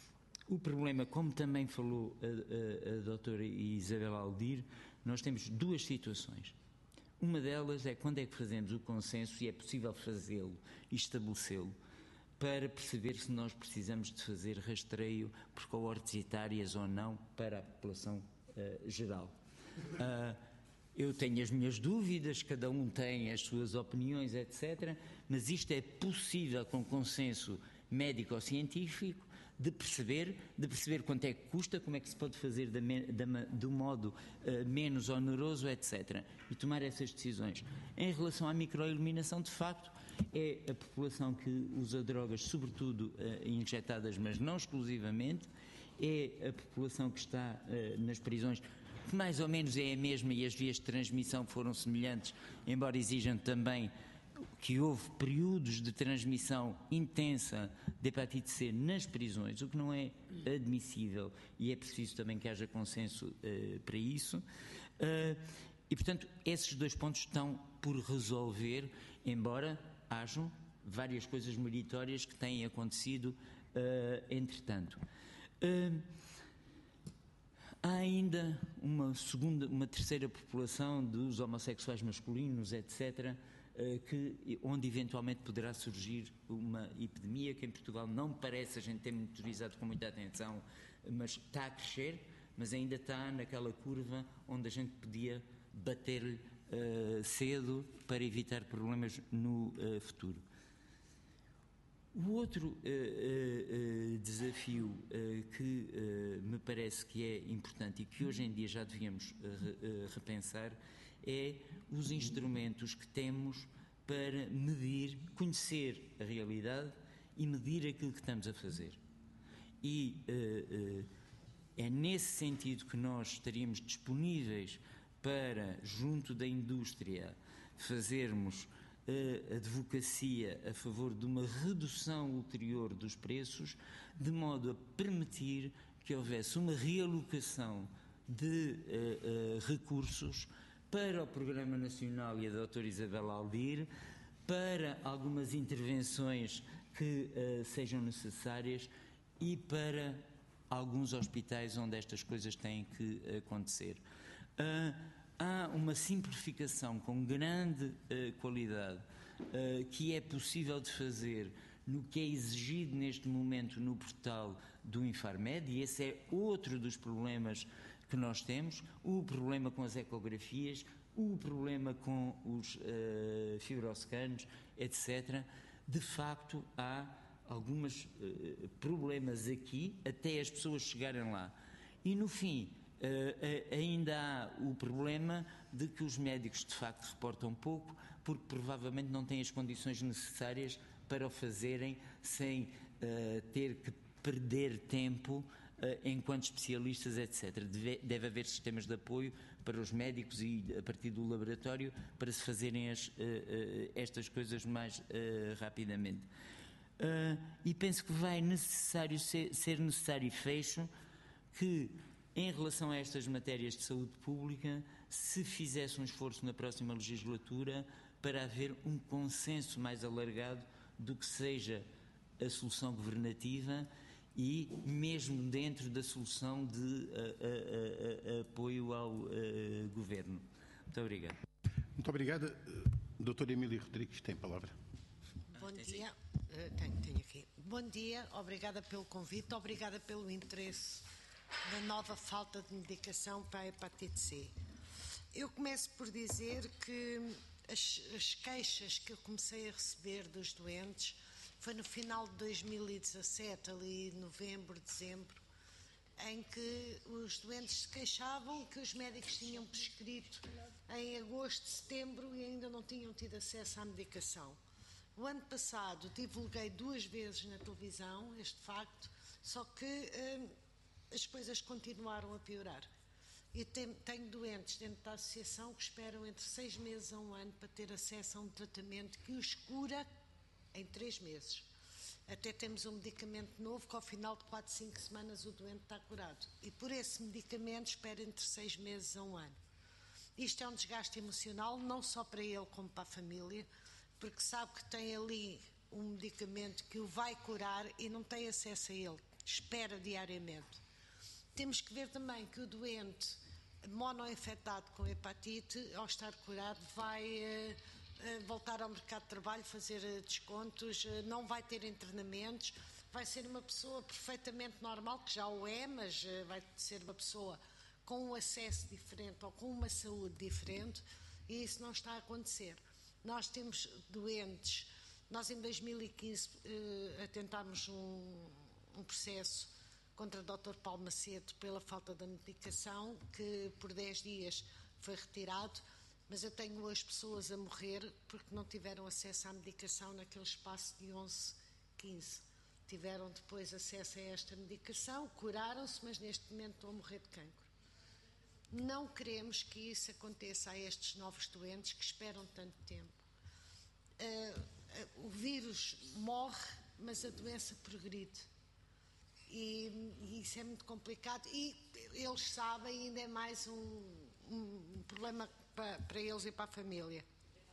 S9: o problema, como também falou a, a, a doutora Isabel Aldir, nós temos duas situações. Uma delas é quando é que fazemos o consenso, e é possível fazê-lo e estabelecê-lo, para perceber se nós precisamos de fazer rastreio por coortes etárias ou não para a população uh, geral. Uh, Eu tenho as minhas dúvidas, cada um tem as suas opiniões, etcétera, mas isto é possível com consenso médico-científico de perceber, de perceber quanto é que custa, como é que se pode fazer da, da, do modo uh, menos oneroso, etcétera. E tomar essas decisões. Em relação à microiluminação, de facto, é a população que usa drogas, sobretudo uh, injetadas, mas não exclusivamente, é a população que está uh, nas prisões, que mais ou menos é a mesma e as vias de transmissão foram semelhantes, embora exijam também que houve períodos de transmissão intensa de hepatite C nas prisões, o que não é admissível e é preciso também que haja consenso uh, para isso. Uh, e, portanto, esses dois pontos estão por resolver, embora hajam várias coisas meritórias que têm acontecido uh, entretanto. Uh, Há ainda uma segunda, uma terceira população dos homossexuais masculinos, etcétera, que, onde eventualmente poderá surgir uma epidemia que em Portugal não parece a gente ter monitorizado com muita atenção, mas está a crescer, mas ainda está naquela curva onde a gente podia bater-lhe uh, cedo para evitar problemas no uh, futuro. O outro uh, uh, desafio uh, que uh, me parece que é importante e que hoje em dia já devíamos uh, uh, repensar é os instrumentos que temos para medir, conhecer a realidade e medir aquilo que estamos a fazer. E uh, uh, é nesse sentido que nós estaríamos disponíveis para, junto da indústria, fazermos a advocacia a favor de uma redução ulterior dos preços, de modo a permitir que houvesse uma realocação de uh, uh, recursos para o Programa Nacional e a doutora Isabel Aldir, para algumas intervenções que uh, sejam necessárias e para alguns hospitais onde estas coisas têm que acontecer. Uh, Há uma simplificação com grande uh, qualidade uh, que é possível de fazer no que é exigido neste momento no portal do Infarmed, e esse é outro dos problemas que nós temos, o problema com as ecografias, o problema com os uh, fibroscans, etcétera. De facto, há alguns uh, problemas aqui até as pessoas chegarem lá. E no fim, Uh, uh, ainda há o problema de que os médicos de facto reportam pouco, porque provavelmente não têm as condições necessárias para o fazerem sem uh, ter que perder tempo uh, enquanto especialistas, etcétera. Deve, deve haver sistemas de apoio para os médicos e a partir do laboratório para se fazerem as, uh, uh, estas coisas mais uh, rapidamente. Uh, e penso que vai necessário ser, ser necessário e fecho que em relação a estas matérias de saúde pública, se fizesse um esforço na próxima legislatura para haver um consenso mais alargado do que seja a solução governativa e mesmo dentro da solução de uh, uh, uh, apoio ao uh, governo. Muito obrigado.
S1: Muito obrigado. doutor Emílio Rodrigues tem a palavra.
S10: Bom dia. Uh, tenho, tenho aqui. Bom dia, obrigada pelo convite, obrigada pelo interesse da nova falta de medicação para a hepatite C. Eu começo por dizer que as, as queixas que eu comecei a receber dos doentes foi no final de dois mil e dezassete, ali novembro, dezembro, em que os doentes se queixavam que os médicos tinham prescrito em agosto, setembro e ainda não tinham tido acesso à medicação. O ano passado divulguei duas vezes na televisão este facto, só que hum, as coisas continuaram a piorar. E tenho, tenho doentes dentro da associação que esperam entre seis meses a um ano para ter acesso a um tratamento que os cura em três meses. Até temos um medicamento novo que ao final de quatro, cinco semanas o doente está curado. E por esse medicamento espera entre seis meses a um ano. Isto é um desgaste emocional, não só para ele como para a família, porque sabe que tem ali um medicamento que o vai curar e não tem acesso a ele. Espera diariamente. Temos que ver também que o doente monoinfectado com hepatite, ao estar curado, vai uh, uh, voltar ao mercado de trabalho, fazer uh, descontos, uh, não vai ter internamentos, vai ser uma pessoa perfeitamente normal, que já o é, mas uh, vai ser uma pessoa com um acesso diferente ou com uma saúde diferente, e isso não está a acontecer. Nós temos doentes, nós em dois mil e quinze eh, atentámos um, um processo contra o doutor Paulo Macedo pela falta da medicação, que por dez dias foi retirado, mas eu tenho hoje pessoas a morrer porque não tiveram acesso à medicação naquele espaço de onze, quinze. Tiveram depois acesso a esta medicação, curaram-se, mas neste momento estão a morrer de cancro. Não queremos que isso aconteça a estes novos doentes que esperam tanto tempo. Uh, uh, o vírus morre, mas a doença progride. E, e isso é muito complicado. E eles sabem, ainda é mais um, um problema para, para eles e para a família.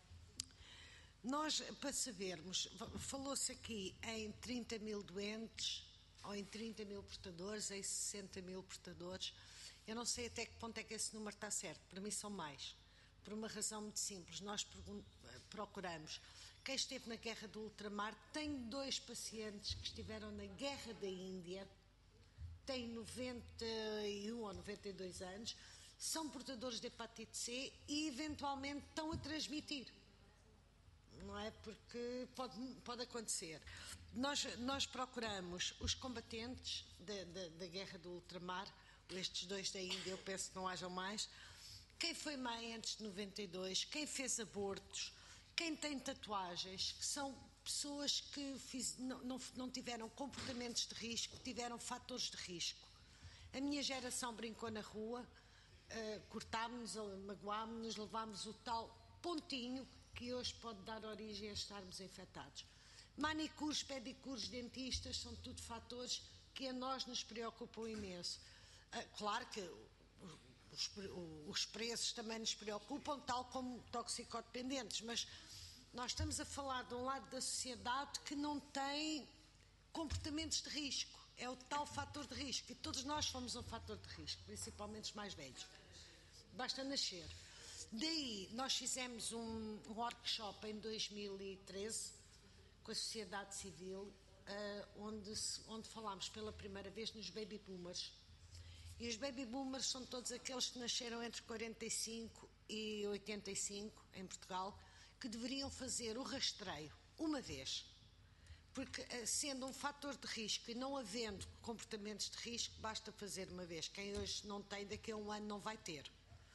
S10: Nós, para sabermos, falou-se aqui em trinta mil doentes, ou em trinta mil portadores, em sessenta mil portadores. Eu não sei até que ponto é que esse número está certo. Para mim são mais. Por uma razão muito simples. Nós procuramos. Quem esteve na Guerra do Ultramar, tem dois pacientes que estiveram na Guerra da Índia, têm noventa e um ou noventa e dois anos, são portadores de hepatite C e eventualmente estão a transmitir. Não é? Porque pode, pode acontecer. Nós, nós procuramos os combatentes da, da, da Guerra do Ultramar, estes dois da Índia, eu penso que não hajam mais, quem foi mãe antes de noventa e dois, quem fez abortos, quem tem tatuagens, que são pessoas que fiz, não, não, não tiveram comportamentos de risco, tiveram fatores de risco. A minha geração brincou na rua, uh, cortámos-nos, magoámos-nos, levámos o tal pontinho que hoje pode dar origem a estarmos infectados. Manicures, pedicures, dentistas, são tudo fatores que a nós nos preocupam imenso. Uh, claro que os, os preços também nos preocupam, tal como toxicodependentes, mas nós estamos a falar de um lado da sociedade que não tem comportamentos de risco. É o tal fator de risco. E todos nós somos um fator de risco, principalmente os mais velhos. Basta nascer. Daí, nós fizemos um, um workshop em dois mil e treze com a sociedade civil, uh, onde, onde falámos pela primeira vez nos baby boomers. E os baby boomers são todos aqueles que nasceram entre quarenta e cinco e oitenta e cinco, em Portugal, que deveriam fazer o rastreio uma vez. Porque, sendo um fator de risco e não havendo comportamentos de risco, basta fazer uma vez. Quem hoje não tem, daqui a um ano não vai ter.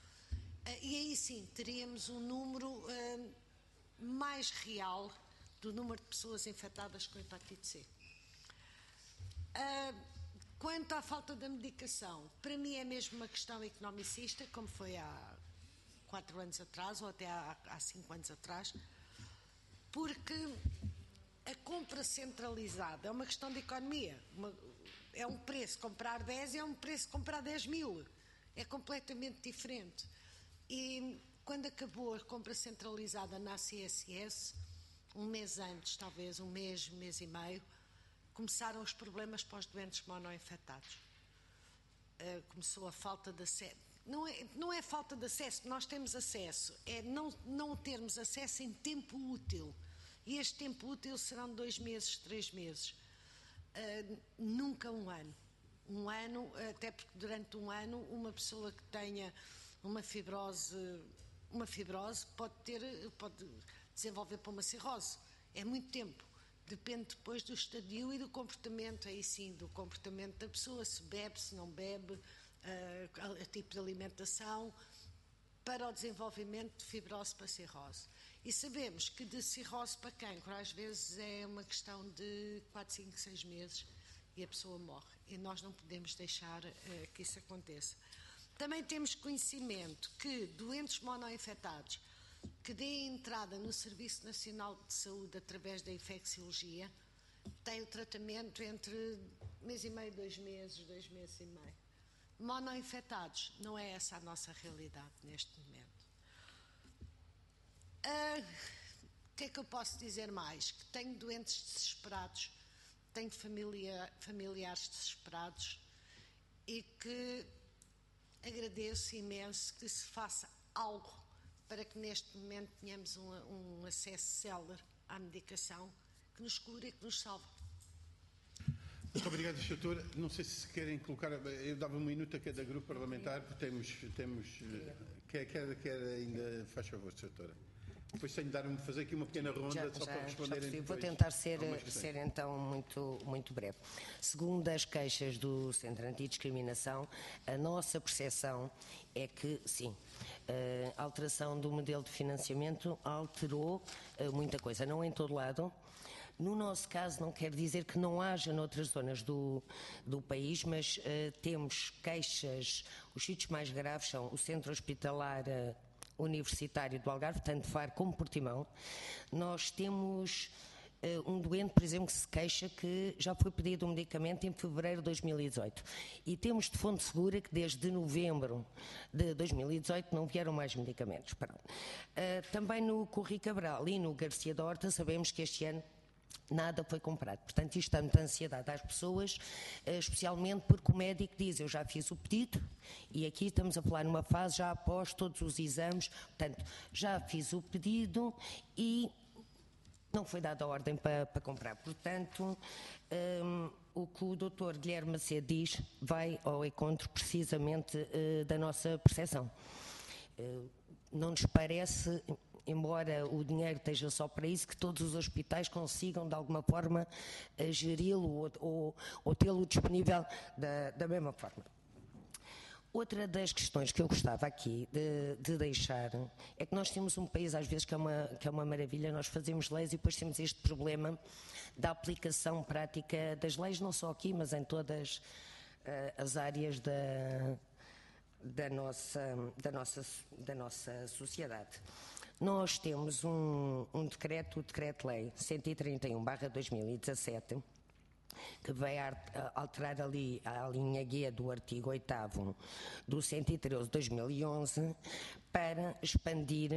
S10: E aí sim, teríamos um número uh, mais real do número de pessoas infectadas com hepatite C. Uh, quanto à falta da medicação, para mim é mesmo uma questão economicista, como foi há quatro anos atrás, ou até há, há cinco anos atrás, porque a compra centralizada é uma questão de economia. Uma, é um preço comprar dez e é um preço comprar dez mil. É completamente diferente. E quando acabou a compra centralizada na A C S S, um mês antes, talvez um mês, um mês e meio, começaram os problemas para os doentes monoinfectados. Uh, começou a falta de acesso. Não é, não é falta de acesso, nós temos acesso, é não, não termos acesso em tempo útil. E este tempo útil serão dois meses, três meses. Uh, nunca um ano. Um ano, até porque durante um ano uma pessoa que tenha uma fibrose, uma fibrose pode ter, pode desenvolver para uma cirrose. É muito tempo. Depende depois do estadio e do comportamento, aí sim, do comportamento da pessoa, se bebe, se não bebe, uh, tipo de alimentação, para o desenvolvimento de fibrose para cirrose. E sabemos que de cirrose para cancro, às vezes é uma questão de quatro, cinco, seis meses e a pessoa morre. E nós não podemos deixar uh, que isso aconteça. Também temos conhecimento que doentes monoinfectados que deem entrada no Serviço Nacional de Saúde através da infecciologia têm o tratamento entre mês e meio, dois meses, dois meses e meio. Monoinfectados, não é essa a nossa realidade neste momento. O uh, que é que eu posso dizer mais? Que tenho doentes desesperados, tenho familia, familiares desesperados e que agradeço imenso que se faça algo para que neste momento tenhamos um, um acesso célere à medicação que nos cure e que nos salve.
S1: Muito obrigado, doutor. Não sei se querem colocar. Eu dava um minuto a cada grupo parlamentar, porque temos. temos quer, quer, quer ainda. Faz favor, doutora. Depois tenho de dar, fazer aqui uma pequena ronda
S11: já,
S1: só
S11: já,
S1: para responderem.
S11: Vou tentar ser, ser então muito, muito breve. Segundo as queixas do Centro Antidiscriminação, a nossa percepção é que, sim, a alteração do modelo de financiamento alterou muita coisa, não em todo lado. No nosso caso, não quer dizer que não haja noutras zonas do, do país, mas uh, temos queixas, os sítios mais graves são o Centro Hospitalar uh, Universitário do Algarve, tanto Faro como Portimão. Nós temos uh, um doente, por exemplo, que se queixa que já foi pedido um medicamento em fevereiro de dois mil e dezoito. E temos de fonte segura que desde novembro de dois mil e dezoito não vieram mais medicamentos. Uh, também no Corri Cabral e no Garcia da Horta sabemos que este ano nada foi comprado. Portanto, isto dá muita ansiedade às pessoas, especialmente porque o médico diz, eu já fiz o pedido, e aqui estamos a falar numa fase já após todos os exames, portanto, já fiz o pedido e não foi dada a ordem para, para comprar. Portanto, um, o que o doutor Guilherme Macedo diz vai ao encontro precisamente uh, da nossa percepção. Uh, não nos parece, embora o dinheiro esteja só para isso, que todos os hospitais consigam de alguma forma geri-lo ou, ou, ou tê-lo disponível da, da mesma forma. Outra das questões que eu gostava aqui de, de deixar é que nós temos um país às vezes que é, uma, que é uma maravilha, nós fazemos leis e depois temos este problema da aplicação prática das leis, não só aqui, mas em todas uh, as áreas da, da, nossa, da, nossa, da nossa sociedade. Nós temos um, um decreto, o Decreto-Lei cento e trinta e um barra dois mil e dezassete, que vai alterar ali a linha G do artigo oitavo do cento e treze de dois mil e onze para expandir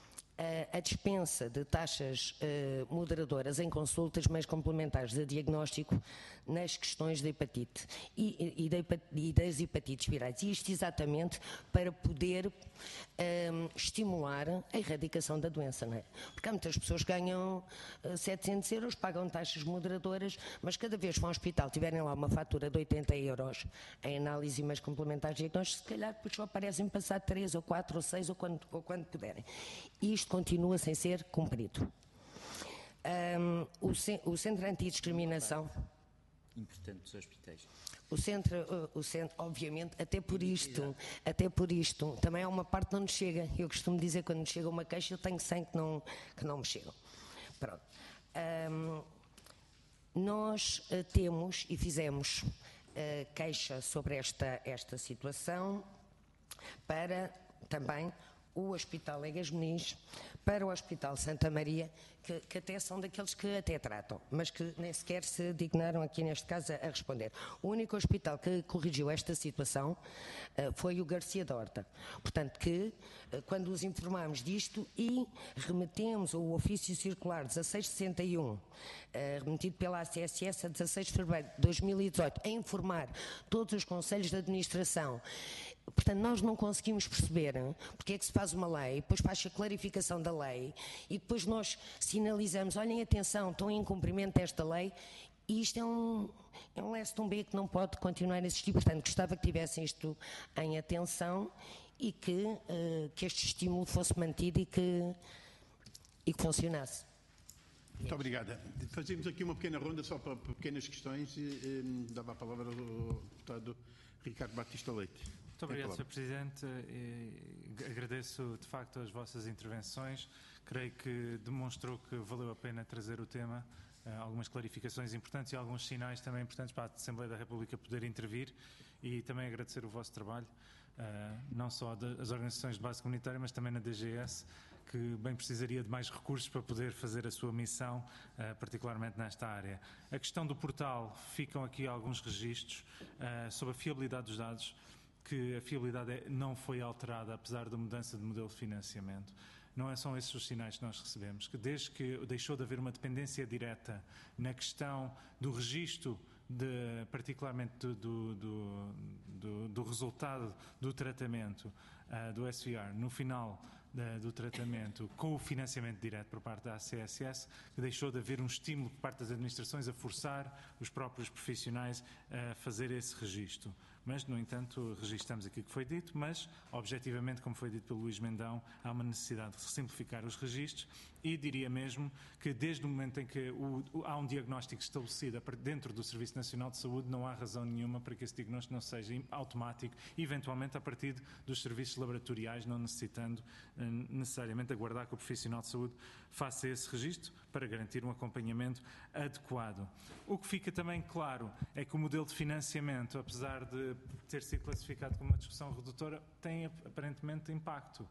S11: a, a dispensa de taxas uh, moderadoras em consultas meios complementares de diagnóstico nas questões da hepatite e, e, de, e das hepatites virais. E isto exatamente para poder um, estimular a erradicação da doença, não é? Porque há muitas pessoas que ganham uh, setecentos euros, pagam taxas moderadoras, mas cada vez que vão ao hospital tiverem lá uma fatura de oitenta euros em análise e meios complementares de diagnóstico, se calhar depois só aparecem passar três ou quatro ou seis ou quando, ou quando puderem. E isto continua sem ser cumprido. Um, o, o Centro Antidiscriminação...
S9: Importante dos hospitais.
S11: O centro, o centro, obviamente, até por isto, até por isto, também há uma parte que não nos chega. Eu costumo dizer, quando me chega uma queixa, eu tenho cem que não, que não me chegam. Pronto. Um, nós uh, temos e fizemos uh, queixa sobre esta, esta situação para também o Hospital Egas Muniz, para o Hospital Santa Maria, que, que até são daqueles que até tratam, mas que nem sequer se dignaram aqui neste caso a, a responder. O único hospital que corrigiu esta situação uh, foi o Garcia da Horta. Portanto, que uh, quando os informámos disto e remetemos o ofício circular dezasseis sessenta e um, uh, remetido pela A C S S a dezasseis de fevereiro de dois mil e dezoito, a informar todos os conselhos de administração. Portanto, nós não conseguimos perceber porque é que se faz uma lei, depois faz a clarificação da lei e depois nós sinalizamos, olhem, atenção, estão em cumprimento desta lei e isto é um, é um leste um B que não pode continuar a existir. Portanto, gostava que tivessem isto em atenção e que, uh, que este estímulo fosse mantido e que, e que funcionasse.
S1: Muito obrigada. Fazemos aqui uma pequena ronda só para pequenas questões e, e dava a palavra ao deputado Ricardo Batista Leite.
S2: Muito obrigado, senhor Presidente. E agradeço, de facto, as vossas intervenções. Creio que demonstrou que valeu a pena trazer o tema, algumas clarificações importantes e alguns sinais também importantes para a Assembleia da República poder intervir e também agradecer o vosso trabalho, não só das organizações de base comunitária, mas também na D G S, que bem precisaria de mais recursos para poder fazer a sua missão, particularmente nesta área. A questão do portal, ficam aqui alguns registros sobre a fiabilidade dos dados, que a fiabilidade não foi alterada apesar da mudança de modelo de financiamento. Não são esses os sinais que nós recebemos, que desde que deixou de haver uma dependência direta na questão do registro, de, particularmente do, do, do, do, do resultado do tratamento uh, do S V R no final da, do tratamento com o financiamento direto por parte da A C S S, que deixou de haver um estímulo por parte das administrações a forçar os próprios profissionais a fazer esse registro. Mas, no entanto, registramos aquilo que foi dito, mas, objetivamente, como foi dito pelo Luís Mendão, há uma necessidade de simplificar os registros e diria mesmo que desde o momento em que o, o, há um diagnóstico estabelecido dentro do Serviço Nacional de Saúde, não há razão nenhuma para que esse diagnóstico não seja automático, eventualmente a partir dos serviços laboratoriais, não necessitando eh, necessariamente aguardar que o profissional de saúde faça esse registro para garantir um acompanhamento adequado. O que fica também claro é que o modelo de financiamento, apesar de ter sido classificado como uma discussão redutora, tem aparentemente impacto.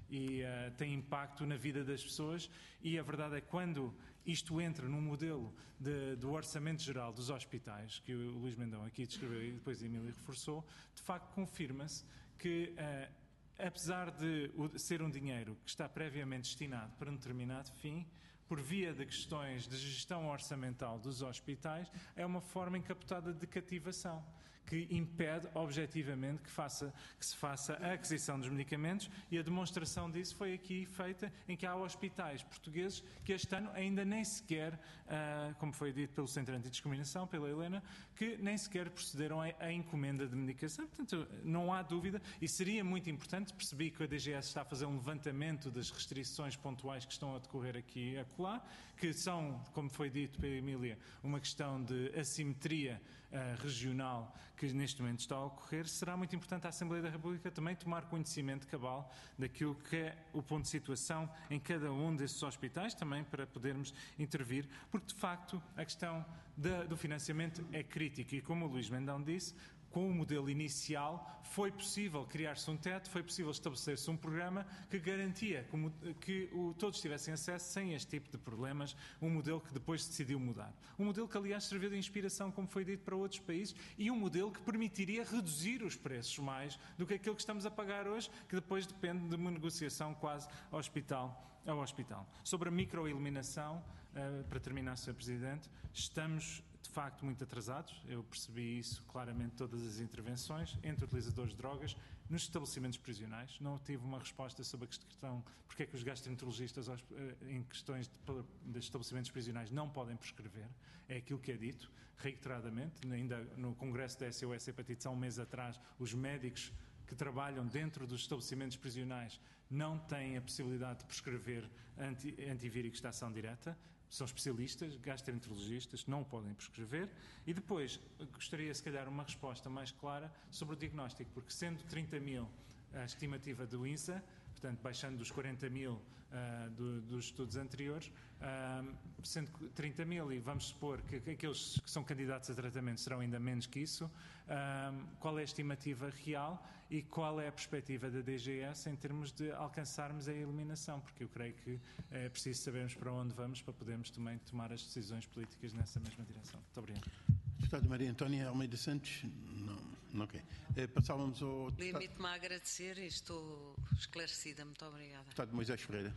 S2: E uh, tem impacto na vida das pessoas, e a verdade é que quando isto entra num modelo de, do orçamento geral dos hospitais, que o Luís Mendão aqui descreveu e depois a Emília reforçou, de facto confirma-se que, uh, apesar de ser um dinheiro que está previamente destinado para um determinado fim, por via de questões de gestão orçamental dos hospitais, é uma forma encapotada de cativação, que impede, objetivamente, que, faça, que se faça a aquisição dos medicamentos, e a demonstração disso foi aqui feita, em que há hospitais portugueses que este ano ainda nem sequer, uh, como foi dito pelo Centro Antidiscriminação, pela Helena, que nem sequer procederam à encomenda de medicação. Portanto, não há dúvida, e seria muito importante, percebi que a D G S está a fazer um levantamento das restrições pontuais que estão a decorrer aqui e acolá, que são, como foi dito pela Emília, uma questão de assimetria uh, regional que neste momento está a ocorrer. Será muito importante a Assembleia da República também tomar conhecimento cabal daquilo que é o ponto de situação em cada um desses hospitais, também para podermos intervir, porque de facto a questão da, do financiamento é crítica, e como o Luís Mendão disse, com o modelo inicial foi possível criar-se um teto, foi possível estabelecer-se um programa que garantia que, que o, todos tivessem acesso sem este tipo de problemas, um modelo que depois se decidiu mudar. Um modelo que, aliás, serviu de inspiração, como foi dito, para outros países, e um modelo que permitiria reduzir os preços mais do que aquilo que estamos a pagar hoje, que depois depende de uma negociação quase hospital ao hospital. Sobre a microeliminação, uh, para terminar, senhor Presidente, estamos de facto muito atrasados. Eu percebi isso claramente em todas as intervenções entre utilizadores de drogas nos estabelecimentos prisionais. Não tive uma resposta sobre a questão porque é que os gastroenterologistas em questões de, de estabelecimentos prisionais não podem prescrever. É aquilo que é dito reiteradamente. Ainda no Congresso da S O S Hepatites há um mês atrás, os médicos que trabalham dentro dos estabelecimentos prisionais não têm a possibilidade de prescrever anti, antivíricos de ação direta. São especialistas, gastroenterologistas, não o podem prescrever. E depois, gostaria, se calhar, uma resposta mais clara sobre o diagnóstico, porque sendo trinta mil a estimativa do INSA, portanto, baixando dos quarenta mil uh, do, dos estudos anteriores, uh, sendo trinta mil, e vamos supor que, que aqueles que são candidatos a tratamento serão ainda menos que isso, uh, qual é a estimativa real e qual é a perspectiva da D G S em termos de alcançarmos a eliminação? Porque eu creio que é preciso sabermos para onde vamos para podermos também tomar as decisões políticas nessa mesma direção. Muito obrigado.
S1: Deputada Maria Antónia Almeida Santos, não, não ok. Eh, passávamos ao...
S7: Limite-me a agradecer e estou esclarecida. Muito obrigada.
S1: Deputado Moisés Ferreira.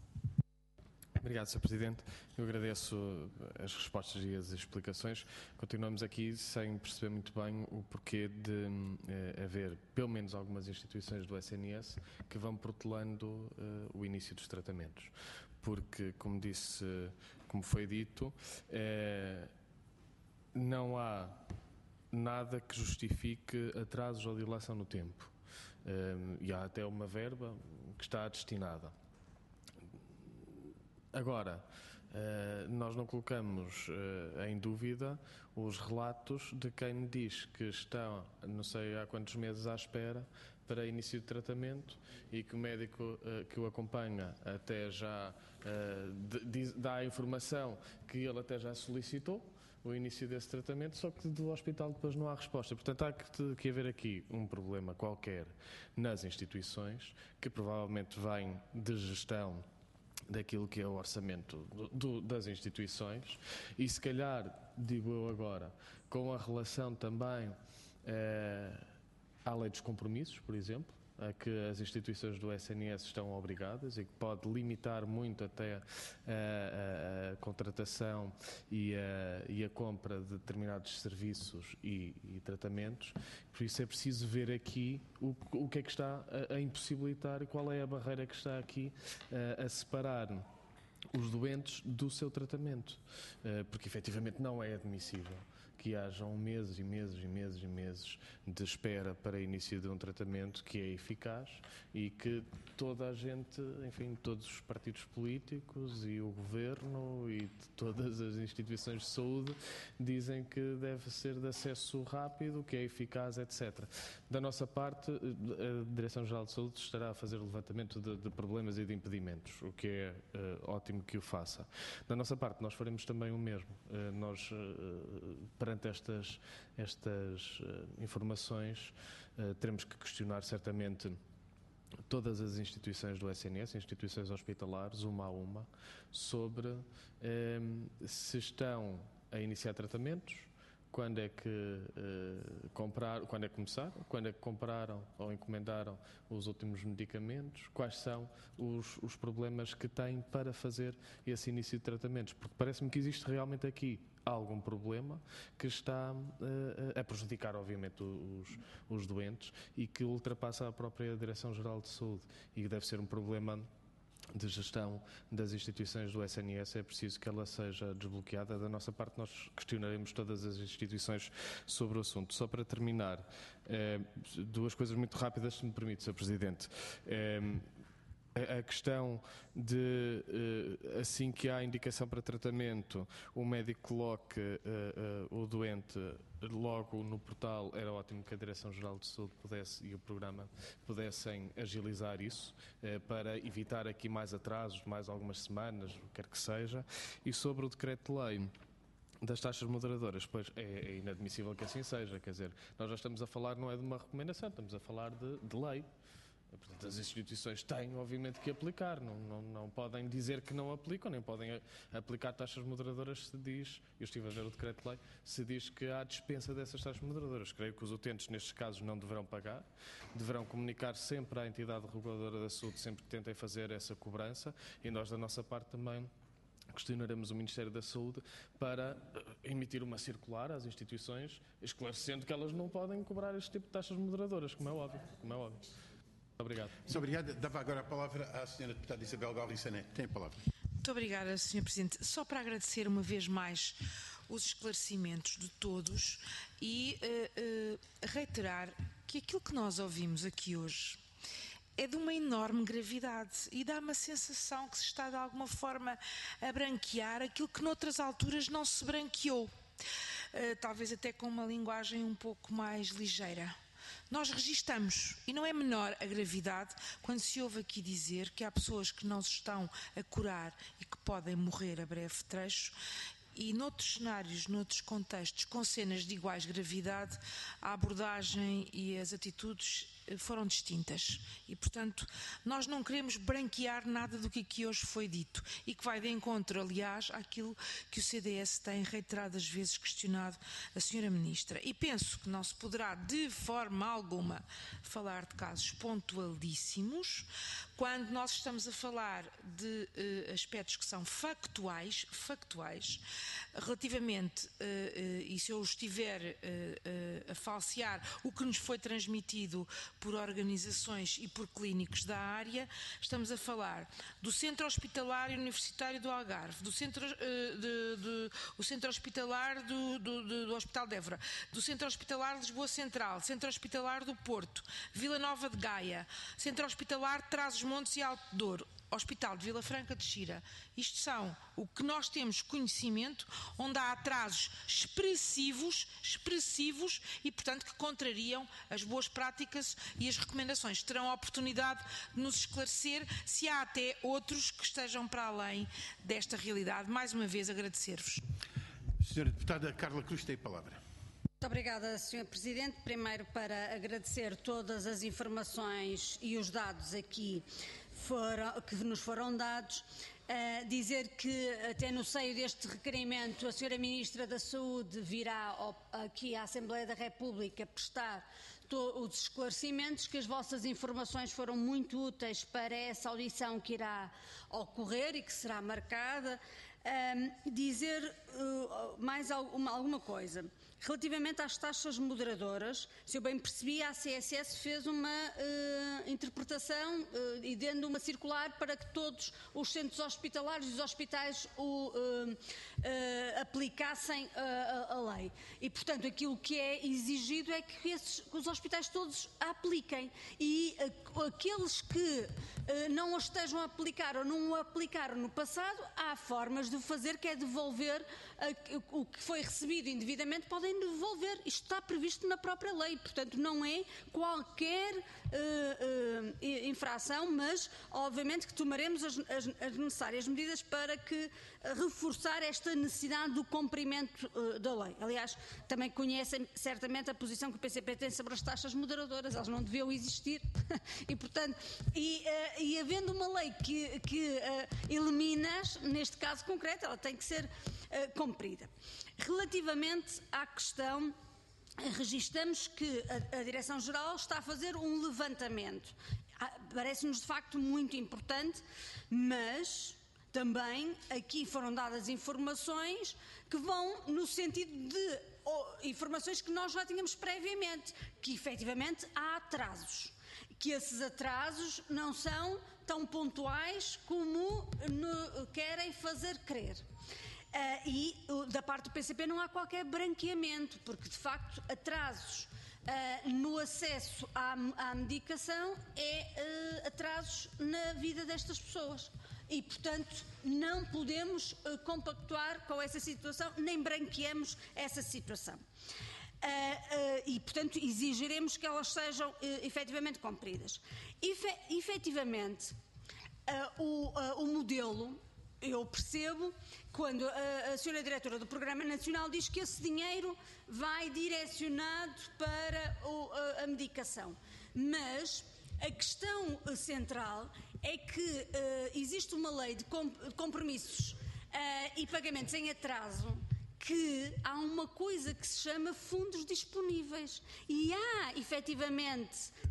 S4: Obrigado, senhor Presidente. Eu agradeço as respostas e as explicações. Continuamos aqui sem perceber muito bem o porquê de eh, haver pelo menos algumas instituições do S N S que vão protelando eh, o início dos tratamentos. Porque, como disse, como foi dito, eh, não há nada que justifique atrasos ou dilação no tempo. Eh, e há até uma verba que está destinada. Agora, nós não colocamos em dúvida os relatos de quem diz que estão, não sei há quantos meses à espera para início de tratamento e que o médico que o acompanha até já dá a informação que ele até já solicitou o início desse tratamento, só que do hospital depois não há resposta. Portanto, há que, que haver aqui um problema qualquer nas instituições, que provavelmente vem de gestão daquilo que é o orçamento do, do, das instituições, e se calhar, digo eu agora, com a relação também eh, à lei dos compromissos, por exemplo, a que as instituições do S N S estão obrigadas e que pode limitar muito até a, a, a contratação e a, e a compra de determinados serviços e, e tratamentos. Por isso é preciso ver aqui o, o que é que está a, a impossibilitar e qual é a barreira que está aqui a, a separar os doentes do seu tratamento, porque efetivamente não é admissível que hajam meses e meses e meses e meses de espera para início de um tratamento que é eficaz e que toda a gente, enfim, todos os partidos políticos e o governo e todas as instituições de saúde dizem que deve ser de acesso rápido, que é eficaz, etcétera. Da nossa parte, a Direção-Geral de Saúde estará a fazer o levantamento de, de problemas e de impedimentos, o que é uh, ótimo que o faça. Da nossa parte, nós faremos também o mesmo. Uh, nós, uh, perante estas, estas uh, informações, uh, teremos que questionar certamente todas as instituições do S N S, instituições hospitalares, uma a uma, sobre eh, se estão a iniciar tratamentos, quando é que uh, comprar, quando é que começaram, quando é que compraram ou encomendaram os últimos medicamentos, quais são os, os problemas que têm para fazer esse início de tratamentos, porque parece-me que existe realmente aqui algum problema que está uh, a prejudicar, obviamente, os, os doentes e que ultrapassa a própria Direção-Geral de Saúde e que deve ser um problema de gestão das instituições do S N S. É preciso que ela seja desbloqueada. Da nossa parte, nós questionaremos todas as instituições sobre o assunto. Só para terminar, eh, duas coisas muito rápidas, se me permite, senhor Presidente. Eh, A questão de, assim que há indicação para tratamento, o médico coloque uh, uh, o doente logo no portal, era ótimo que a Direção-Geral de Saúde pudesse e o programa pudessem agilizar isso, uh, para evitar aqui mais atrasos, mais algumas semanas, o que quer que seja. E sobre o decreto-lei das taxas moderadoras, pois é, é inadmissível que assim seja, quer dizer, nós já estamos a falar, não é de uma recomendação, estamos a falar de, de lei. Portanto, as instituições têm, obviamente, que aplicar, não, não, não podem dizer que não aplicam, nem podem aplicar taxas moderadoras se diz, eu estive a ver o decreto-lei, se diz que há dispensa dessas taxas moderadoras. Creio que os utentes, nestes casos, não deverão pagar, deverão comunicar sempre à entidade reguladora da saúde, sempre que tentem fazer essa cobrança, e nós, da nossa parte, também questionaremos o Ministério da Saúde para emitir uma circular às instituições, esclarecendo que elas não podem cobrar este tipo de taxas moderadoras, como é óbvio, como é óbvio. Obrigado.
S1: Muito obrigado. Dava agora a palavra à senhora deputada Isabel Galvin Sané. Tem a palavra.
S5: Muito obrigada, senhor Presidente. Só para agradecer uma vez mais os esclarecimentos de todos e uh, uh, reiterar que aquilo que nós ouvimos aqui hoje é de uma enorme gravidade e dá-me a sensação que se está de alguma forma a branquear aquilo que noutras alturas não se branqueou. Uh, talvez até com uma linguagem um pouco mais ligeira. Nós registamos, e não é menor a gravidade, quando se ouve aqui dizer que há pessoas que não se estão a curar e que podem morrer a breve trecho, e noutros cenários, noutros contextos, com cenas de iguais gravidade, a abordagem e as atitudes foram distintas. E, portanto, nós não queremos branquear nada do que aqui hoje foi dito e que vai de encontro, aliás, àquilo que o C D S tem reiteradas vezes questionado a senhora Ministra. E penso que não se poderá, de forma alguma, falar de casos pontualíssimos quando nós estamos a falar de uh, aspectos que são factuais, factuais, relativamente, uh, uh, e se eu estiver uh, uh, a falsear o que nos foi transmitido por organizações e por clínicos da área, estamos a falar do Centro Hospitalar Universitário do Algarve, do Centro, uh, de, de, o Centro Hospitalar do, do, do, do Hospital de Évora, do Centro Hospitalar de Lisboa Central, Centro Hospitalar do Porto, Vila Nova de Gaia, Centro Hospitalar de Trás-os-Montes e Alto Douro, Hospital de Vila Franca de Xira. Isto são o que nós temos conhecimento, onde há atrasos expressivos, expressivos e, portanto, que contrariam as boas práticas e as recomendações. Terão a oportunidade de nos esclarecer se há até outros que estejam para além desta realidade. Mais uma vez, agradecer-vos.
S1: Senhora Deputada Carla Cruz tem a palavra.
S6: Muito obrigada, senhor Presidente. Primeiro, para agradecer todas as informações e os dados aqui foram, que nos foram dados. Uh, dizer que até no seio deste requerimento a senhora Ministra da Saúde virá ao, aqui à Assembleia da República prestar os esclarecimentos, que as vossas informações foram muito úteis para essa audição que irá ocorrer e que será marcada. Um, dizer uh, mais alguma, alguma coisa. Relativamente às taxas moderadoras, se eu bem percebi, a A C S S fez uma uh, interpretação uh, e dando uma circular para que todos os centros hospitalares e os hospitais o, uh, uh, aplicassem a, a lei. E, portanto, aquilo que é exigido é que, esses, que os hospitais todos a apliquem. E uh, aqueles que uh, não a estejam a aplicar ou não o aplicaram no passado, há formas de fazer, que é devolver uh, o que foi recebido indevidamente, podem devolver. Isto está previsto na própria lei, portanto não é qualquer uh, uh, infração, mas obviamente que tomaremos as, as, as necessárias medidas para que uh, reforçar esta necessidade do cumprimento uh, da lei. Aliás, também conhecem certamente a posição que o P C P tem sobre as taxas moderadoras, elas não deviam existir e portanto, e, uh, e havendo uma lei que, que uh, elimina-as, neste caso concreto, ela tem que ser uh, cumprida. Relativamente à questão, registamos que a, a Direção-Geral está a fazer um levantamento. Parece-nos de facto muito importante, mas também aqui foram dadas informações que vão no sentido de oh, informações que nós já tínhamos previamente, que efetivamente há atrasos, que esses atrasos não são tão pontuais como no, querem fazer crer. Uh, e uh, da parte do P C P não há qualquer branqueamento, porque de facto atrasos uh, no acesso à, à medicação é uh, atrasos na vida destas pessoas e portanto não podemos uh, compactuar com essa situação, nem branqueamos essa situação. Uh, uh, e portanto exigiremos que elas sejam uh, efetivamente cumpridas. Efe, efetivamente uh, o, uh, o modelo, eu percebo quando a, a senhora Diretora do Programa Nacional diz que esse dinheiro vai direcionado para o, a, a medicação, mas a questão central é que uh, existe uma lei de compromissos uh, e pagamentos em atraso, que há uma coisa que se chama fundos disponíveis e há efetivamente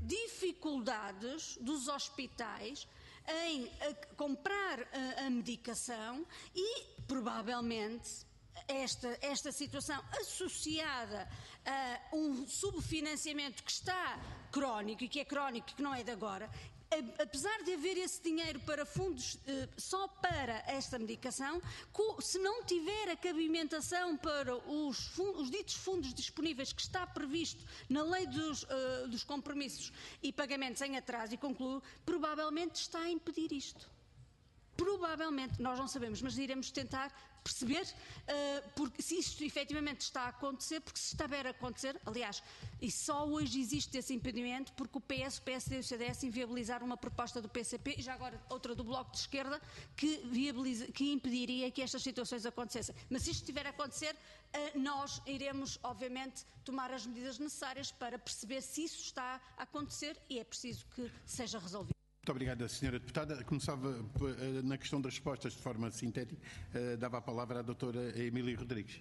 S6: dificuldades dos hospitais em comprar a, a medicação e, provavelmente, esta, esta situação associada a um subfinanciamento que está crónico e que é crónico e que não é de agora, a, apesar de haver esse dinheiro para fundos eh, só para esta medicação, co, se não tiver a cabimentação para os, fundos, os ditos fundos disponíveis que está previsto na lei dos, uh, dos compromissos e pagamentos em atraso, e concluo, provavelmente está a impedir isto. Provavelmente, nós não sabemos, mas iremos tentar perceber uh, porque, se isto efetivamente está a acontecer, porque se estiver a acontecer, aliás, e só hoje existe esse impedimento porque o P S, o P S D e o C D S inviabilizaram uma proposta do P C P e já agora outra do Bloco de Esquerda que, viabiliza, que impediria que estas situações acontecessem. Mas se isto estiver a acontecer, uh, nós iremos, obviamente, tomar as medidas necessárias para perceber se isso está a acontecer e é preciso que seja resolvido.
S1: Muito obrigada, senhora Deputada. Começava na questão das respostas de forma sintética. Dava a palavra à doutora Emília Rodrigues.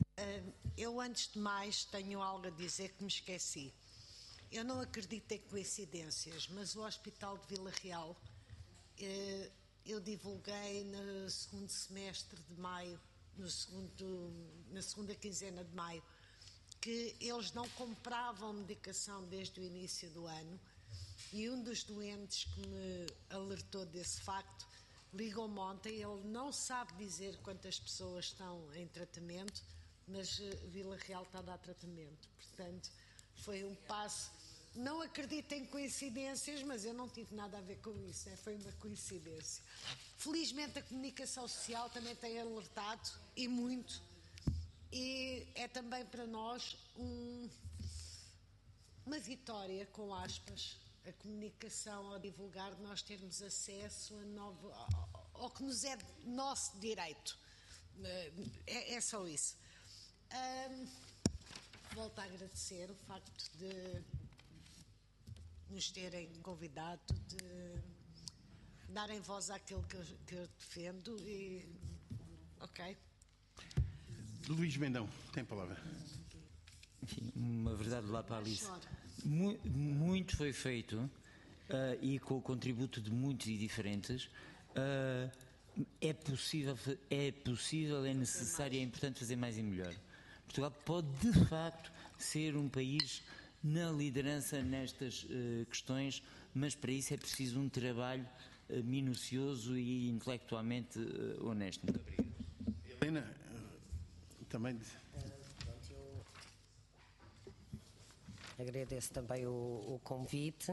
S10: Eu, antes de mais, tenho algo a dizer que me esqueci. Eu não acredito em coincidências, mas o Hospital de Vila Real, eu divulguei no segundo semestre de maio, no segundo, na segunda quinzena de maio, que eles não compravam medicação desde o início do ano. E um dos doentes que me alertou desse facto ligou-me ontem. Ele não sabe dizer quantas pessoas estão em tratamento, mas Vila Real está a dar tratamento. Portanto, foi um passo. Não acredito em coincidências, mas eu não tive nada a ver com isso. Foi uma coincidência. Felizmente a comunicação social também tem alertado, e muito. E é também para nós um, uma vitória, com aspas, a comunicação ao divulgar, de nós termos acesso a novo, ao, ao que nos é nosso direito. É, é só isso. Um, volto a agradecer o facto de nos terem convidado, de darem voz àquilo que eu, que eu defendo e... Ok.
S1: Luís Bendão, tem a palavra.
S9: Enfim, uma verdade lá para a Alice. Mu- muito foi feito uh, e com o contributo de muitos e diferentes. Uh, é possível, é possível, é necessário, é importante fazer mais e melhor. Portugal pode de facto ser um país na liderança nestas uh, questões, mas para isso é preciso um trabalho uh, minucioso e intelectualmente uh, honesto. Muito obrigado.
S1: Helena, também...
S11: Agradeço também o, o convite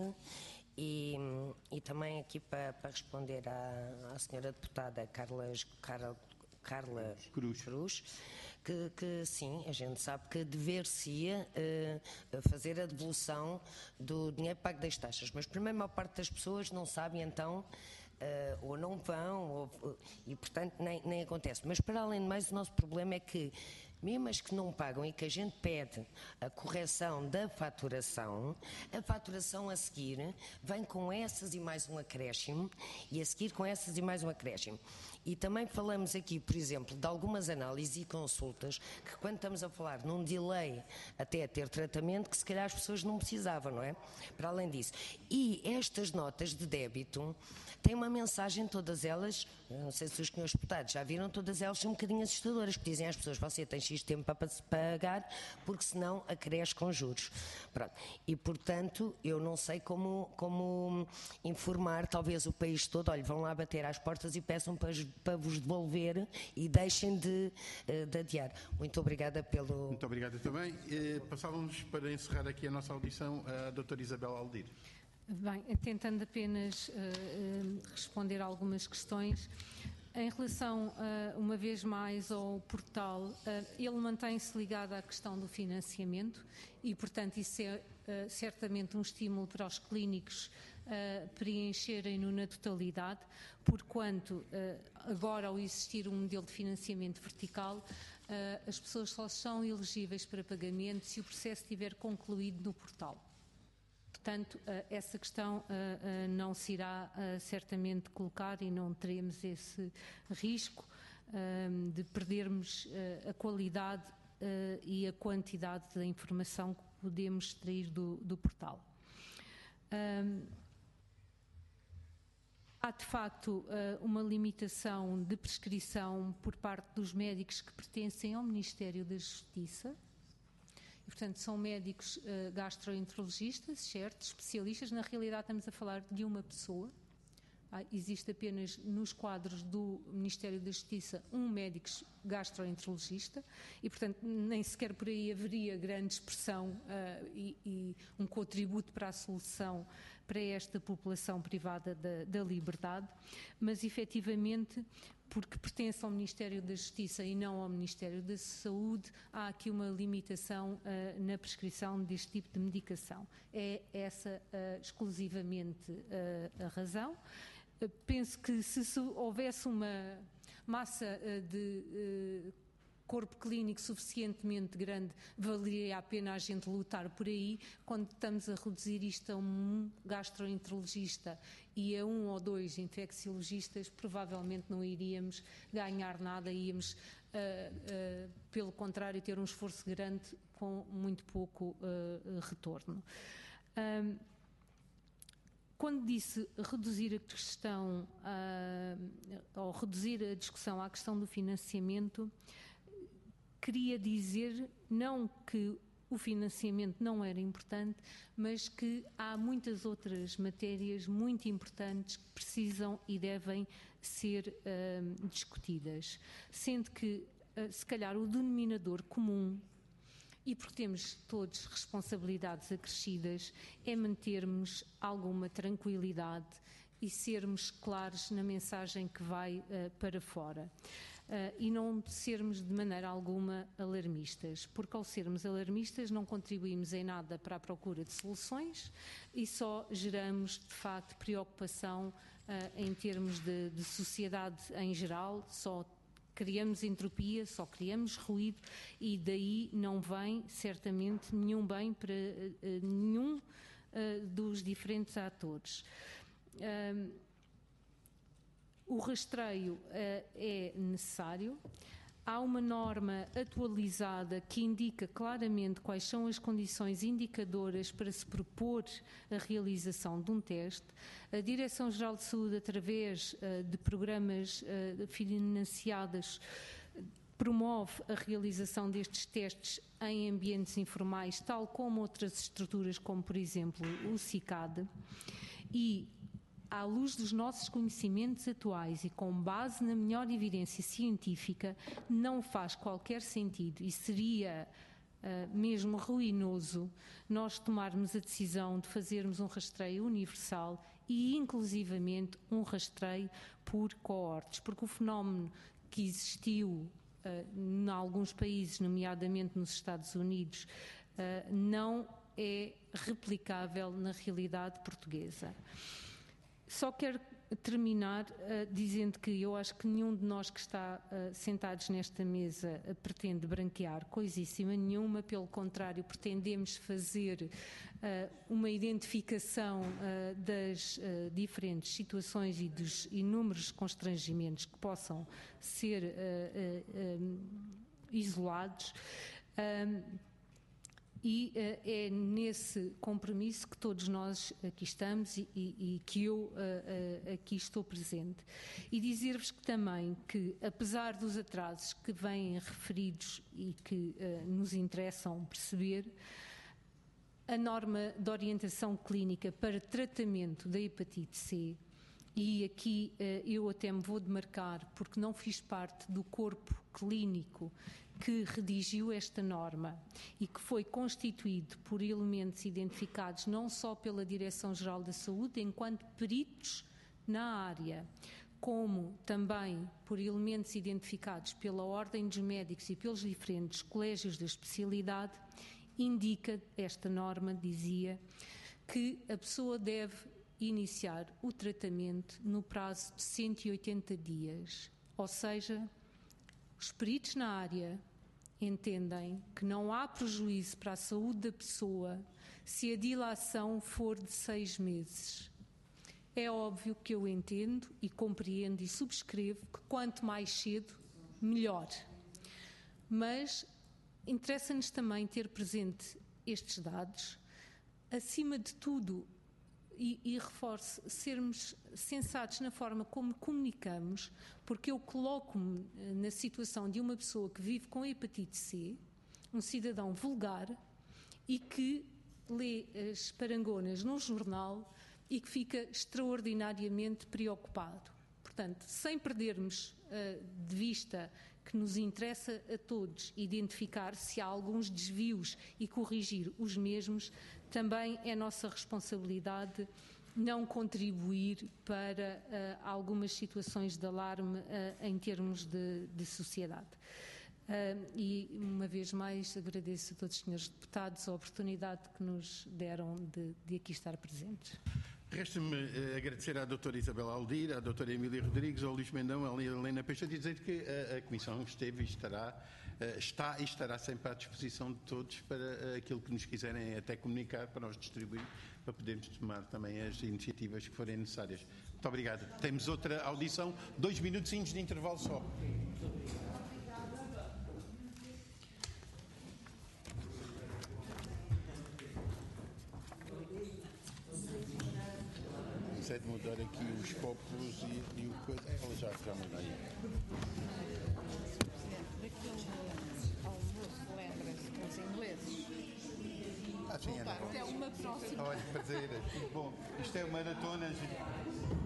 S11: e, e também aqui para, para responder à, à senhora deputada Carla, Carla, Carla
S1: Cruz,
S11: Cruz que, que sim, a gente sabe que dever-se-ia uh, fazer a devolução do dinheiro pago das taxas, mas primeiro a maior parte das pessoas não sabem então Uh, ou não vão, ou, e portanto nem, nem acontece. Mas para além de mais, o nosso problema é que mesmo as que não pagam e que a gente pede a correção da faturação, a faturação a seguir vem com essas e mais um acréscimo, e a seguir com essas e mais um acréscimo. E também falamos aqui, por exemplo, de algumas análises e consultas que quando estamos a falar num delay até a ter tratamento, que se calhar as pessoas não precisavam, não é? Para além disso. E estas notas de débito têm uma mensagem, todas elas, não sei se os senhores deputados já viram, todas elas são um bocadinho assustadoras, porque dizem às pessoas, você tem X tempo para pagar, porque senão acresce com juros. Pronto. E, portanto, eu não sei como, como informar, talvez o país todo, olha, vão lá bater às portas e peçam para, para vos devolver e deixem de, de adiar. Muito obrigada pelo...
S1: Muito obrigada também. Eh, passávamos para encerrar aqui a nossa audição a doutora Isabel Aldir.
S8: Bem, tentando apenas uh, uh, responder a algumas questões. Em relação, uh, uma vez mais, ao portal, uh, ele mantém-se ligado à questão do financiamento e, portanto, isso é uh, certamente um estímulo para os clínicos uh, preencherem-no na totalidade, porquanto, uh, agora, ao existir um modelo de financiamento vertical, uh, as pessoas só são elegíveis para pagamento se o processo estiver concluído no portal. Portanto, essa questão não se irá certamente colocar e não teremos esse risco de perdermos a qualidade e a quantidade da informação que podemos extrair do, do portal. Há, de facto, uma limitação de prescrição por parte dos médicos que pertencem ao Ministério da Justiça. E, portanto, são médicos uh, gastroenterologistas, certo, especialistas. Na realidade, estamos a falar de uma pessoa. Ah, existe apenas nos quadros do Ministério da Justiça um médico gastroenterologista e, portanto, nem sequer por aí haveria grande expressão uh, e, e um contributo para a solução para esta população privada da, da liberdade, mas, efetivamente, porque pertence ao Ministério da Justiça e não ao Ministério da Saúde, há aqui uma limitação uh, na prescrição deste tipo de medicação. É essa uh, exclusivamente uh, a razão. Uh, penso que se, se houvesse uma massa uh, de uh, corpo clínico suficientemente grande, valeria a pena a gente lutar por aí. Quando estamos a reduzir isto a um gastroenterologista e a um ou dois infecciologistas, provavelmente não iríamos ganhar nada, íamos, uh, uh, pelo contrário, ter um esforço grande com muito pouco uh, retorno. Um, Quando disse reduzir a questão, uh, ou reduzir a discussão à questão do financiamento, queria dizer não que o financiamento não era importante, mas que há muitas outras matérias muito importantes que precisam e devem ser uh, discutidas. Sendo que, uh, se calhar, o denominador comum, e porque temos todos responsabilidades acrescidas, é mantermos alguma tranquilidade e sermos claros na mensagem que vai uh, para fora. Uh, e não sermos de maneira alguma alarmistas, porque ao sermos alarmistas não contribuímos em nada para a procura de soluções e só geramos, de facto, preocupação uh, em termos de, de sociedade em geral, só criamos entropia, só criamos ruído e daí não vem certamente nenhum bem para uh, nenhum uh, dos diferentes atores. Uh, O rastreio uh, é necessário. Há uma norma atualizada que indica claramente quais são as condições indicadoras para se propor a realização de um teste. A Direção-Geral de Saúde, através uh, de programas uh, financiados, promove a realização destes testes em ambientes informais, tal como outras estruturas, como por exemplo o CICAD, e à luz dos nossos conhecimentos atuais e com base na melhor evidência científica, não faz qualquer sentido e seria uh, mesmo ruinoso nós tomarmos a decisão de fazermos um rastreio universal e inclusivamente um rastreio por coortes, porque o fenómeno que existiu uh, em alguns países, nomeadamente nos Estados Unidos, uh, não é replicável na realidade portuguesa. Só quero terminar uh, dizendo que eu acho que nenhum de nós que está uh, sentados nesta mesa uh, pretende branquear coisíssima nenhuma, pelo contrário, pretendemos fazer uh, uma identificação uh, das uh, diferentes situações e dos inúmeros constrangimentos que possam ser uh, uh, um, isolados. Um, E uh, é nesse compromisso que todos nós aqui estamos e, e, e que eu uh, uh, aqui estou presente. E dizer-vos que também que, apesar dos atrasos que vêm referidos e que uh, nos interessam perceber, a norma de orientação clínica para tratamento da hepatite C, e aqui uh, eu até me vou demarcar porque não fiz parte do corpo clínico que redigiu esta norma e que foi constituído por elementos identificados não só pela Direção-Geral da Saúde enquanto peritos na área, como também por elementos identificados pela Ordem dos Médicos e pelos diferentes colégios da especialidade, indica, esta norma dizia, que a pessoa deve iniciar o tratamento no prazo de cento e oitenta dias, ou seja, os peritos na área entendem que não há prejuízo para a saúde da pessoa se a dilação for de seis meses. É óbvio que eu entendo e compreendo e subscrevo que quanto mais cedo, melhor. Mas interessa-nos também ter presente estes dados, acima de tudo, E, e reforço, sermos sensatos na forma como comunicamos, porque eu coloco-me na situação de uma pessoa que vive com hepatite C, um cidadão vulgar, e que lê as parangonas num jornal e que fica extraordinariamente preocupado. Portanto, sem perdermos uh, de vista que nos interessa a todos identificar se há alguns desvios e corrigir os mesmos, também é nossa responsabilidade não contribuir para uh, algumas situações de alarme uh, em termos de, de sociedade. Uh, e, uma vez mais, agradeço a todos os senhores deputados a oportunidade que nos deram de, de aqui estar presentes.
S1: Resta-me uh, agradecer à doutora Isabel Aldir, à doutora Emília Rodrigues, ao Luís Mendão, à Helena Peixoto e dizer que a, a Comissão esteve e estará, uh, está e estará sempre à disposição de todos para uh, aquilo que nos quiserem até comunicar, para nós distribuir, para podermos tomar também as iniciativas que forem necessárias. Muito obrigado. Temos outra audição, dois minutinhos de intervalo só. É de mudar aqui os copos e, e o coisa. Ela já, já muda aí.
S12: Daquele almoço, lembra-se, com os ingleses?
S1: Ah, sim, Ana.
S12: Até uma próxima.
S1: Olha, prazer. Bom, isto é maratona.